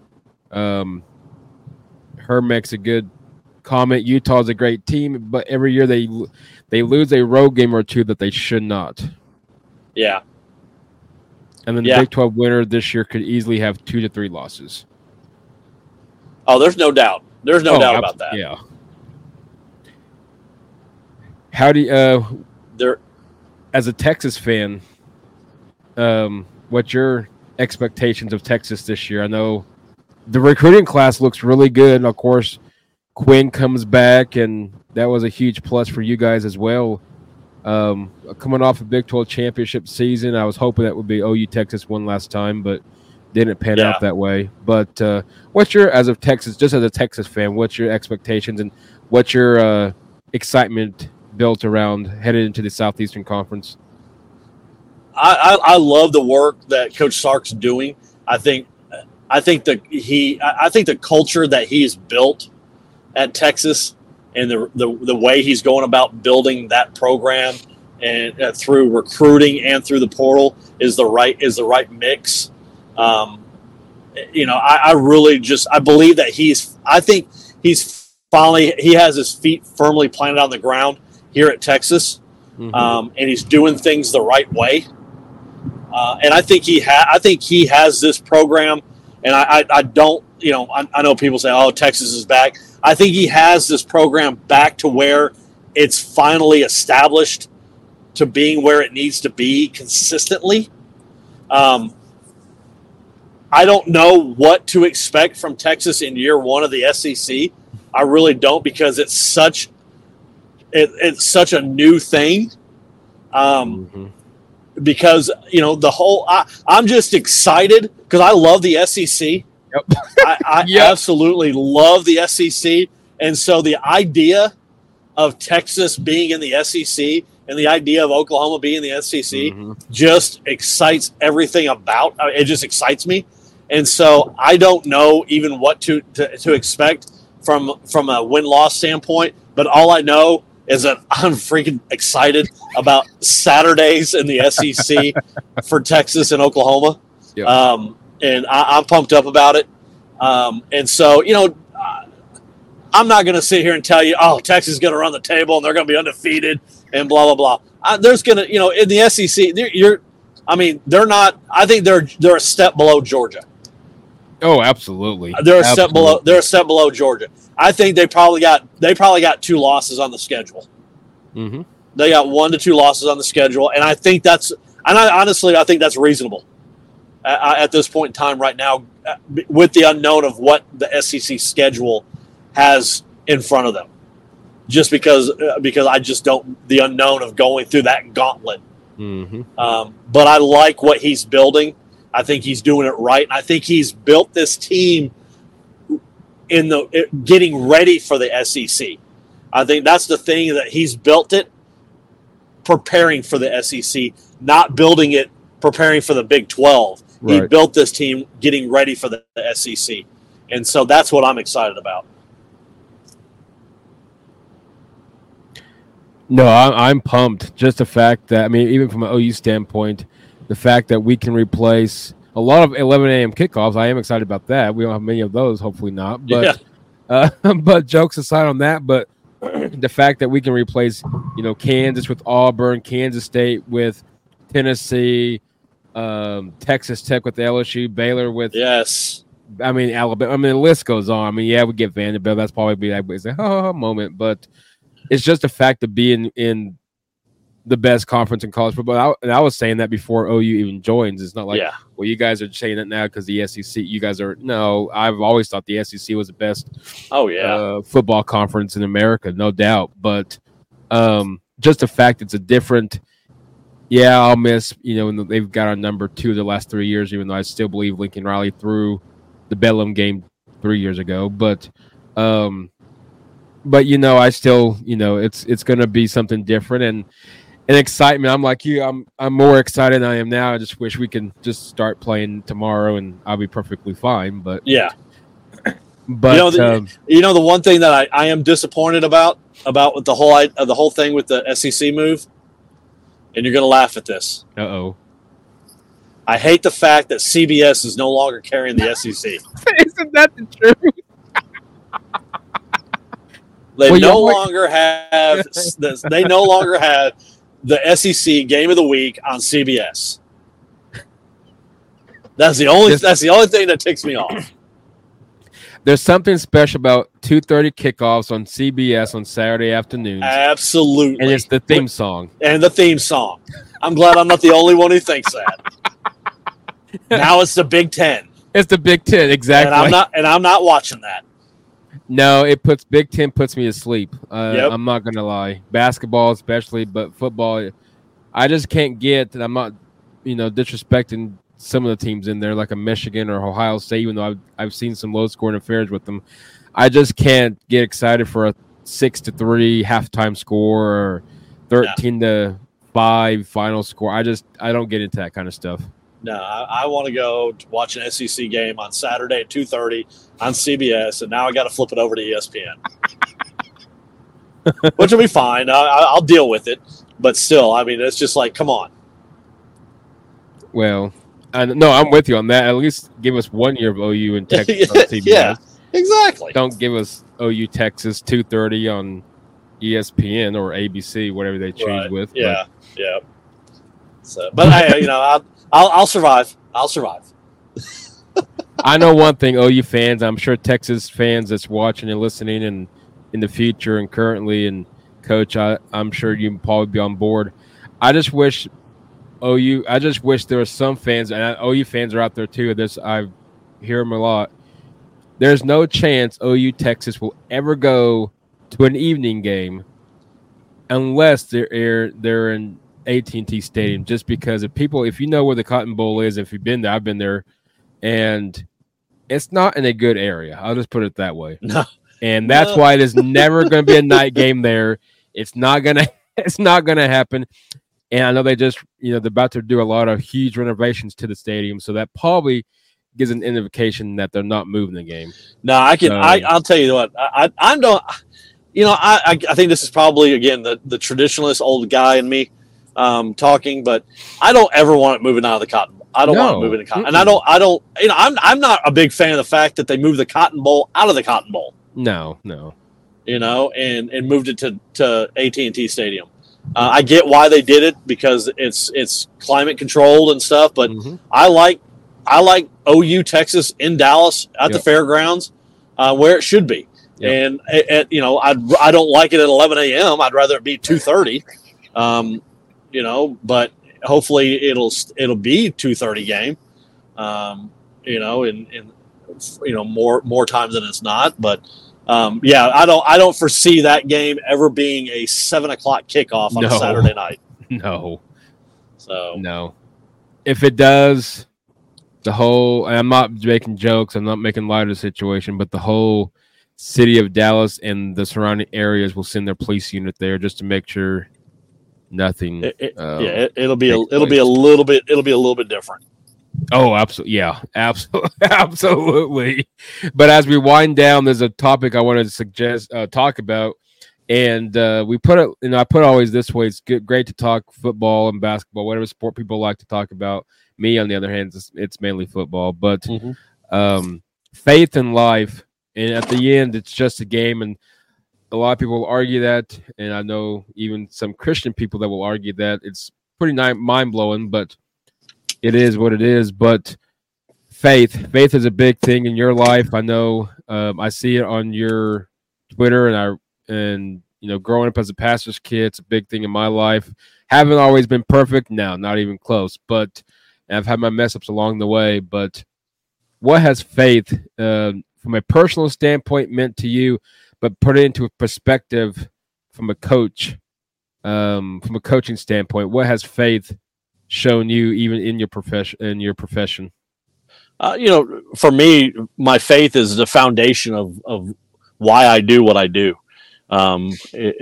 Herm makes a good comment. Utah's a great team, but every year they lose a road game or two that they should not. Yeah. And then the Big 12 winner this year could easily have 2 to 3 losses. Oh, there's no doubt. There's no doubt about that. Yeah. How do you, as a Texas fan, what's your expectations of Texas this year? I know the recruiting class looks really good. And of course, Quinn comes back, and that was a huge plus for you guys as well. Coming off a Big 12 championship season, I was hoping that would be OU Texas one last time, but didn't pan out that way. But what's your, as a Texas fan, what's your expectations and what's your excitement built around headed into the Southeastern Conference? I love the work that Coach Sark's doing. I think the culture that he's built at Texas and the way he's going about building that program and through recruiting and through the portal is the right mix. I believe that he has his feet firmly planted on the ground here at Texas, and he's doing things the right way. And I think he has this program, and I don't, I know people say, "Oh, Texas is back." I think he has this program back to where it's finally established to being where it needs to be consistently. I don't know what to expect from Texas in year one of the SEC. I really don't, because it's such a new thing. Because the whole I'm just excited because I love the SEC. Yep. I absolutely love the SEC, and so the idea of Texas being in the SEC and the idea of Oklahoma being in the SEC just excites everything about it. Just excites me, and so I don't know even what to expect from a win-loss standpoint. But all I know is that I'm freaking excited about Saturdays in the SEC for Texas and Oklahoma. Yep. And I'm pumped up about it. And so, I'm not going to sit here and tell you, oh, Texas is going to run the table and they're going to be undefeated and blah, blah, blah. There's going to, in the SEC, they're not, I think they're a step below Georgia. Oh, absolutely. They're a step below Georgia. I think they probably got 2 losses on the schedule. Mm-hmm. They got 1 to 2 losses on the schedule. And I think I think that's reasonable at this point in time right now, with the unknown of what the SEC schedule has in front of them. Just because I just don't, the unknown of going through that gauntlet. Mm-hmm. But I like what he's building. I think he's doing it right. And I think he's built this team getting ready for the SEC. I think that's the thing, that he's built it preparing for the SEC, not building it preparing for the Big 12. Right. He built this team getting ready for the SEC. And so that's what I'm excited about. No, I'm pumped. Just the fact that, even from an OU standpoint, the fact that we can replace a lot of 11 a.m. kickoffs, I am excited about that. We don't have many of those, hopefully not. But but jokes aside on that, but the fact that we can replace, Kansas with Auburn, Kansas State with Tennessee, Texas Tech with LSU, Baylor with Alabama. The list goes on. We get Vanderbilt. That's probably be like a moment, but it's just the fact of being in the best conference in college football. And I was saying that before OU even joins. It's not like, well, you guys are saying it now because the SEC. You guys are no. I've always thought the SEC was the best. Football conference in America, no doubt. But just the fact it's a different. Yeah, I'll miss. They've got our number 2 the last 3 years, even though I still believe Lincoln Riley threw the Bedlam game 3 years ago. But I still, it's going to be something different and excitement. I'm like you. I'm more excited than I am now. I just wish we can just start playing tomorrow, and I'll be perfectly fine. But yeah, but the one thing that I am disappointed about the whole thing with the SEC move. And you're going to laugh at this. Uh-oh. I hate the fact that CBS is no longer carrying the SEC. Isn't that the truth? They no longer have the SEC Game of the Week on CBS. That's the only thing that ticks me off. There's something special about 2:30 kickoffs on CBS on Saturday afternoons. Absolutely. And it's the theme song. I'm glad I'm not the only one who thinks that. Now it's the Big Ten. It's the Big Ten, exactly. And I'm not watching that. No, Big Ten puts me to sleep. I'm not going to lie. Basketball especially, but football, I just can't get, and I'm not, disrespecting some of the teams in there, like a Michigan or Ohio State, even though I've seen some low-scoring affairs with them. I just can't get excited for a 6-3 halftime score or 13-5 final score. I don't get into that kind of stuff. No, I want to go watch an SEC game on Saturday at 2:30 on CBS, and now I got to flip it over to ESPN, which will be fine. I'll deal with it, but still, I mean, it's just like, come on. Well. No, I'm with you on that. At least give us 1 year of OU and Texas on CBS. Yeah, exactly. Don't give us OU Texas 2:30 on ESPN or ABC, whatever they choose with. Yeah. So, but hey, I'll survive. I'll survive. I know one thing, OU fans. I'm sure Texas fans that's watching and listening, and in the future and currently, and Coach, I'm sure you can probably be on board. I just wish there were some fans, and OU fans are out there too. I hear them a lot. There's no chance OU Texas will ever go to an evening game unless they're in AT&T Stadium. Just because if you know where the Cotton Bowl is, if you've been there, I've been there, and it's not in a good area. I'll just put it that way. No. And that's why it is never going to be a night game there. It's not gonna happen. And I know they just, they're about to do a lot of huge renovations to the stadium, so that probably gives an indication that they're not moving the game. No, I'll tell you what, I think this is probably, again, the traditionalist old guy in me talking, but I don't ever want it moving out of the Cotton Bowl. I don't want it moving to Cotton, and I don't. I'm not a big fan of the fact that they moved the Cotton Bowl out of the Cotton Bowl. No. And moved it to AT&T Stadium. I get why they did it because it's climate controlled and stuff, but I like OU Texas in Dallas at the fairgrounds where it should be. Yep. And I don't like it at 11 a.m. I'd rather it be 2:30. But hopefully it'll be 2:30 game. In more times than it's not, but. I don't foresee that game ever being a 7:00 kickoff on a Saturday night. No. So no. If it does, I'm not making jokes, I'm not making light of the situation, but the whole city of Dallas and the surrounding areas will send their police unit there just to make sure nothing. It'll be a little bit different. Oh, absolutely. Yeah, absolutely. But as we wind down, there's a topic I wanted to talk about. And we put it, I put it always this way. It's great to talk football and basketball, whatever sport people like to talk about. Me, on the other hand, it's mainly football. But faith and life, and at the end, it's just a game. And a lot of people will argue that. And I know even some Christian people that will argue that. It's pretty mind-blowing, but it is what it is. But faith is a big thing in your life. I know I see it on your Twitter and growing up as a pastor's kid, it's a big thing in my life. Haven't always been perfect. No, not even close. But I've had my mess ups along the way. But what has faith, from a personal standpoint, meant to you? But put it into a perspective from a coach, from a coaching standpoint. What has faith shown you, even in your profession? For me, my faith is the foundation of why I do what I do. And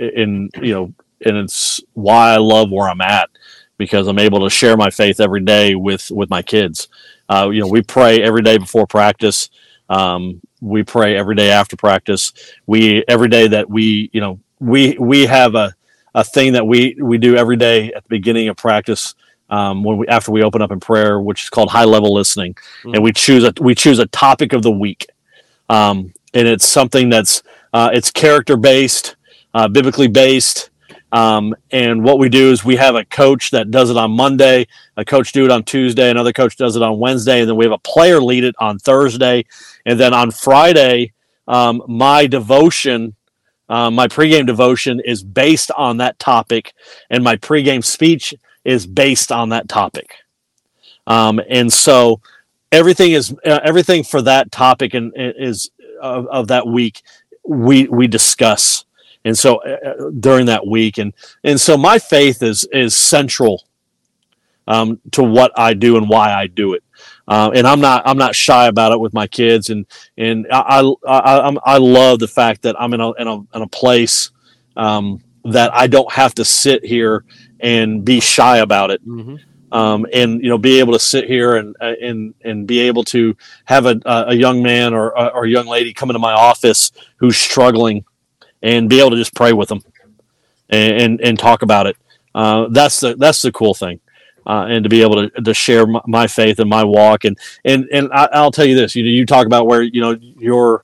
it's why I love where I'm at, because I'm able to share my faith every day with my kids. We pray every day before practice. We pray every day after practice. Every day that we have a thing that we do every day at the beginning of practice. After we open up in prayer, which is called high level listening, and we choose a topic of the week, and it's something that's it's character based, biblically based, and what we do is we have a coach that does it on Monday, a coach do it on Tuesday, another coach does it on Wednesday, and then we have a player lead it on Thursday, and then on Friday, my devotion. My pregame devotion is based on that topic, and my pregame speech is based on that topic. And so everything for that topic and is of that week, we discuss. And so during that week, and so my faith is central to what I do and why I do it. And I'm not shy about it with my kids. And I love the fact that I'm in a place that I don't have to sit here and be shy about it. Mm-hmm. And be able to sit here and be able to have a young man or a young lady come into my office who's struggling, and be able to just pray with them and talk about it. That's the cool thing. And to be able to share my faith and my walk, and I'll tell you this: you talk about where you're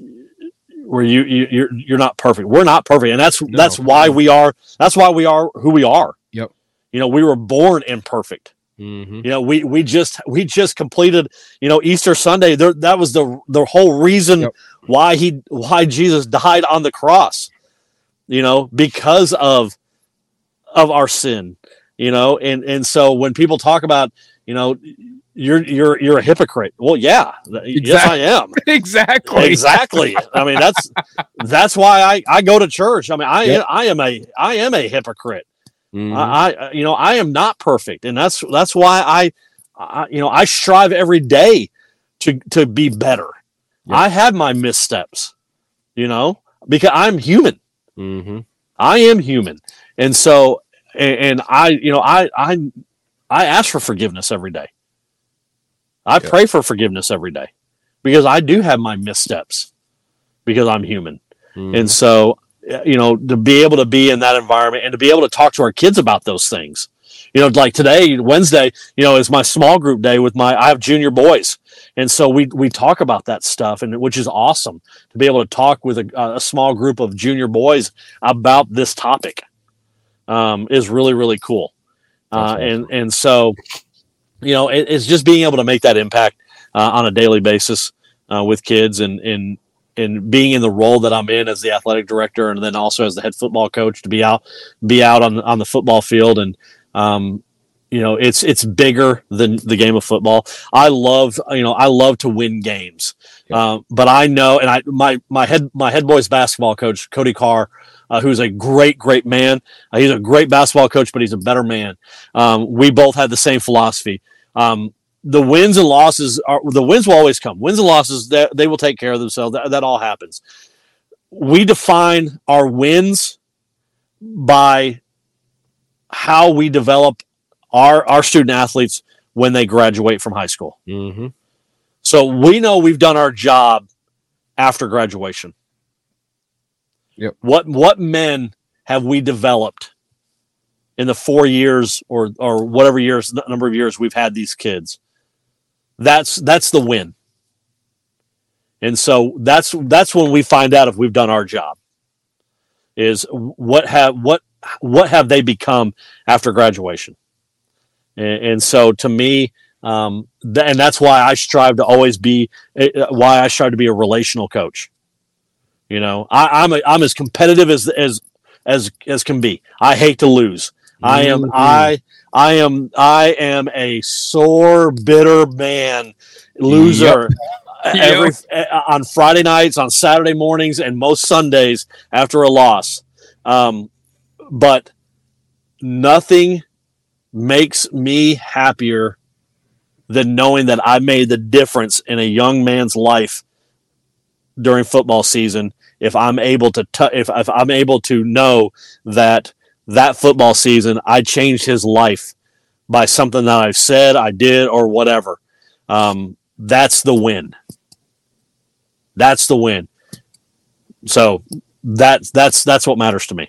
not perfect. We're not perfect, and that's why we are. That's why we are who we are. Yep. We were born imperfect. Mm-hmm. We just completed Easter Sunday. That was the whole reason why Jesus died on the cross. Because of our sin. And so when people talk about, you're a hypocrite. Well, yeah, exactly. Yes, I am. Exactly. I mean, that's why I go to church. I mean, I am a hypocrite. Mm-hmm. I am not perfect. And that's why I strive every day to be better. Yep. I have my missteps, because I'm human. Mm-hmm. I am human. And so, and I ask for forgiveness every day. I pray for forgiveness every day, because I do have my missteps, because I'm human. Mm-hmm. And so, to be able to be in that environment and to be able to talk to our kids about those things, like today, Wednesday, is my small group day I have junior boys. And so we talk about that stuff, and which is awesome to be able to talk with a small group of junior boys about this topic. Is really, really cool. Awesome. And so, it's just being able to make that impact on a daily basis with kids, and being in the role that I'm in as the athletic director, and then also as the head football coach, to be out on the football field. And it's bigger than the game of football. I love to win games. Yeah. But I know, and my head boys basketball coach, Cody Carr, who's a great man. He's a great basketball coach, but he's a better man. We both had the same philosophy. The wins and losses the wins will always come. Wins and losses, they will take care of themselves. That all happens. We define our wins by how we develop our student athletes when they graduate from high school. Mm-hmm. So we know we've done our job after graduation. Yep. What men have we developed in the 4 years or whatever number of years we've had these kids? That's the win. And so that's when we find out if we've done our job. Is what have they become after graduation? And so to me, and that's why I strive to always be a relational coach. I'm as competitive as as can be. I hate to lose. I am a sore, bitter man, loser. On Friday nights, on Saturday mornings, and most Sundays after a loss. But nothing makes me happier than knowing that I made the difference in a young man's life during football season. If I'm able to, if I'm able to know that football season, I changed his life by something that I've said, I did, or whatever. That's the win. That's the win. So that's what matters to me.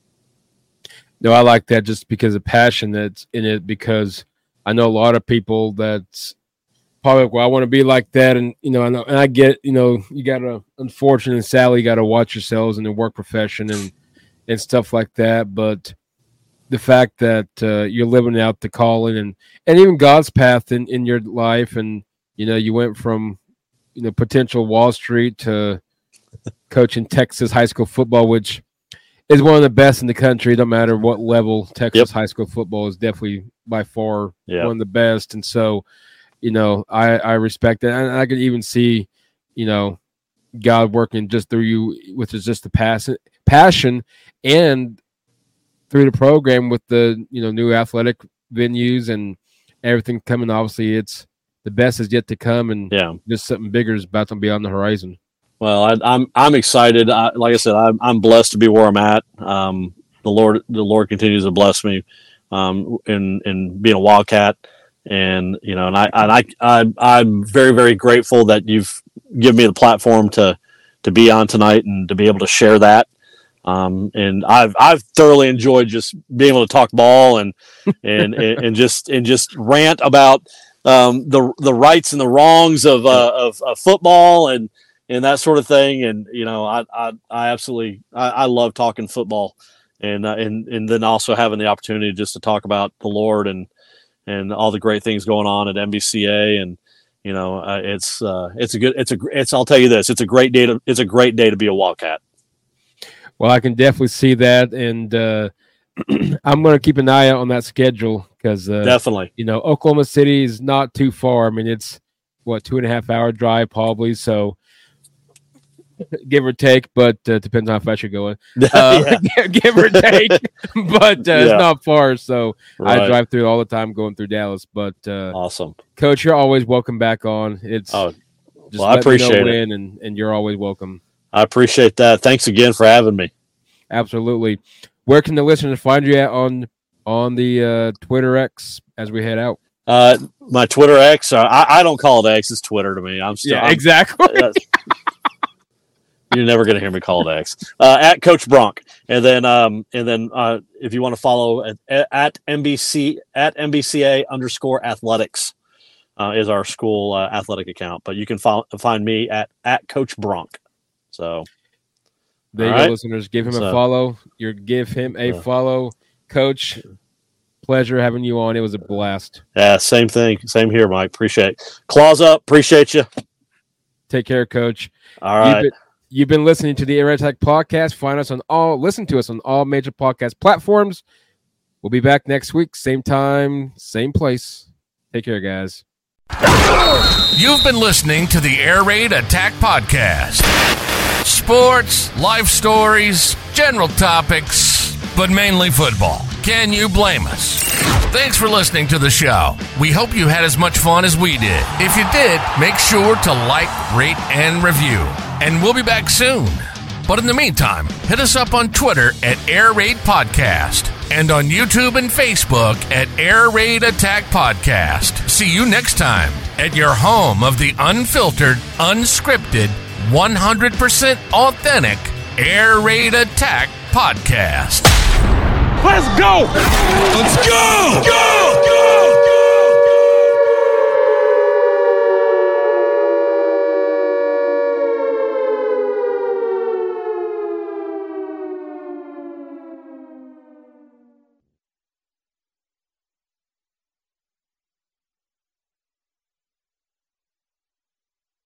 No, I like that just because of passion that's in it, because I know a lot of people that's probably, well, I want to be like that. And, you know, and I get, you know, you got to, unfortunately, sadly, you got to watch yourselves in the work profession and stuff like that. But the fact that you're living out the calling and even God's path in your life, and, you know, you went from, you know, potential Wall Street to coaching Texas high school football, which is one of the best in the country. No matter what level, Texas high school football is definitely by far one of the best. And so, you know, I respect that. And I could even see, you know, God working just through you, which is just the passion, and through the program with the, you know, new athletic venues and everything coming. Obviously, it's the best is yet to come, and just something bigger is about to be on the horizon. Well, I'm excited. Like I said, I'm blessed to be where I'm at. The Lord continues to bless me in being a Wildcat, and you know, and I'm very, very grateful that you've given me the platform to be on tonight and to be able to share that. And I've thoroughly enjoyed just being able to talk ball and just rant about the rights and the wrongs of football and that sort of thing. And, you know, I absolutely love talking football and then also having the opportunity just to talk about the Lord and all the great things going on at MBCA. And, you know, I'll tell you this, it's a great day to be a Wildcat. Well, I can definitely see that. And, I'm going to keep an eye out on that schedule because, definitely, you know, Oklahoma City is not too far. I mean, it's 2.5 hour drive probably. So, give or take, but depends on how fast you're going. Give or take, but it's not far. So I drive through all the time going through Dallas. But awesome, Coach, you're always welcome back on. It's I appreciate it, and you're always welcome. I appreciate that. Thanks again for having me. Absolutely. Where can the listeners find you at on the Twitter X as we head out? My Twitter X. I don't call it X. It's Twitter to me. Exactly. You're never going to hear me call it X. At Coach Bronk, and then if you want to follow at MBCA_athletics is our school athletic account. But you can find me at Coach Bronk. So there you go, listeners. Give him a follow. Give him a follow, Coach. Pleasure having you on. It was a blast. Yeah, same thing. Same here, Mike. Appreciate it. Claws up. Appreciate you. Take care, Coach. All right. You've been listening to the Air Raid Attack podcast. Listen to us on all major podcast platforms. We'll be back next week, same time, same place. Take care, guys. You've been listening to the Air Raid Attack podcast. Sports, life stories, general topics, but mainly football. Can you blame us? Thanks for listening to the show. We hope you had as much fun as we did. If you did, make sure to like, rate, and review. And we'll be back soon. But in the meantime, hit us up on Twitter at Air Raid Podcast and on YouTube and Facebook at Air Raid Attack Podcast. See you next time at your home of the unfiltered, unscripted, 100% authentic Air Raid Attack Podcast. Let's go! Let's go! Go!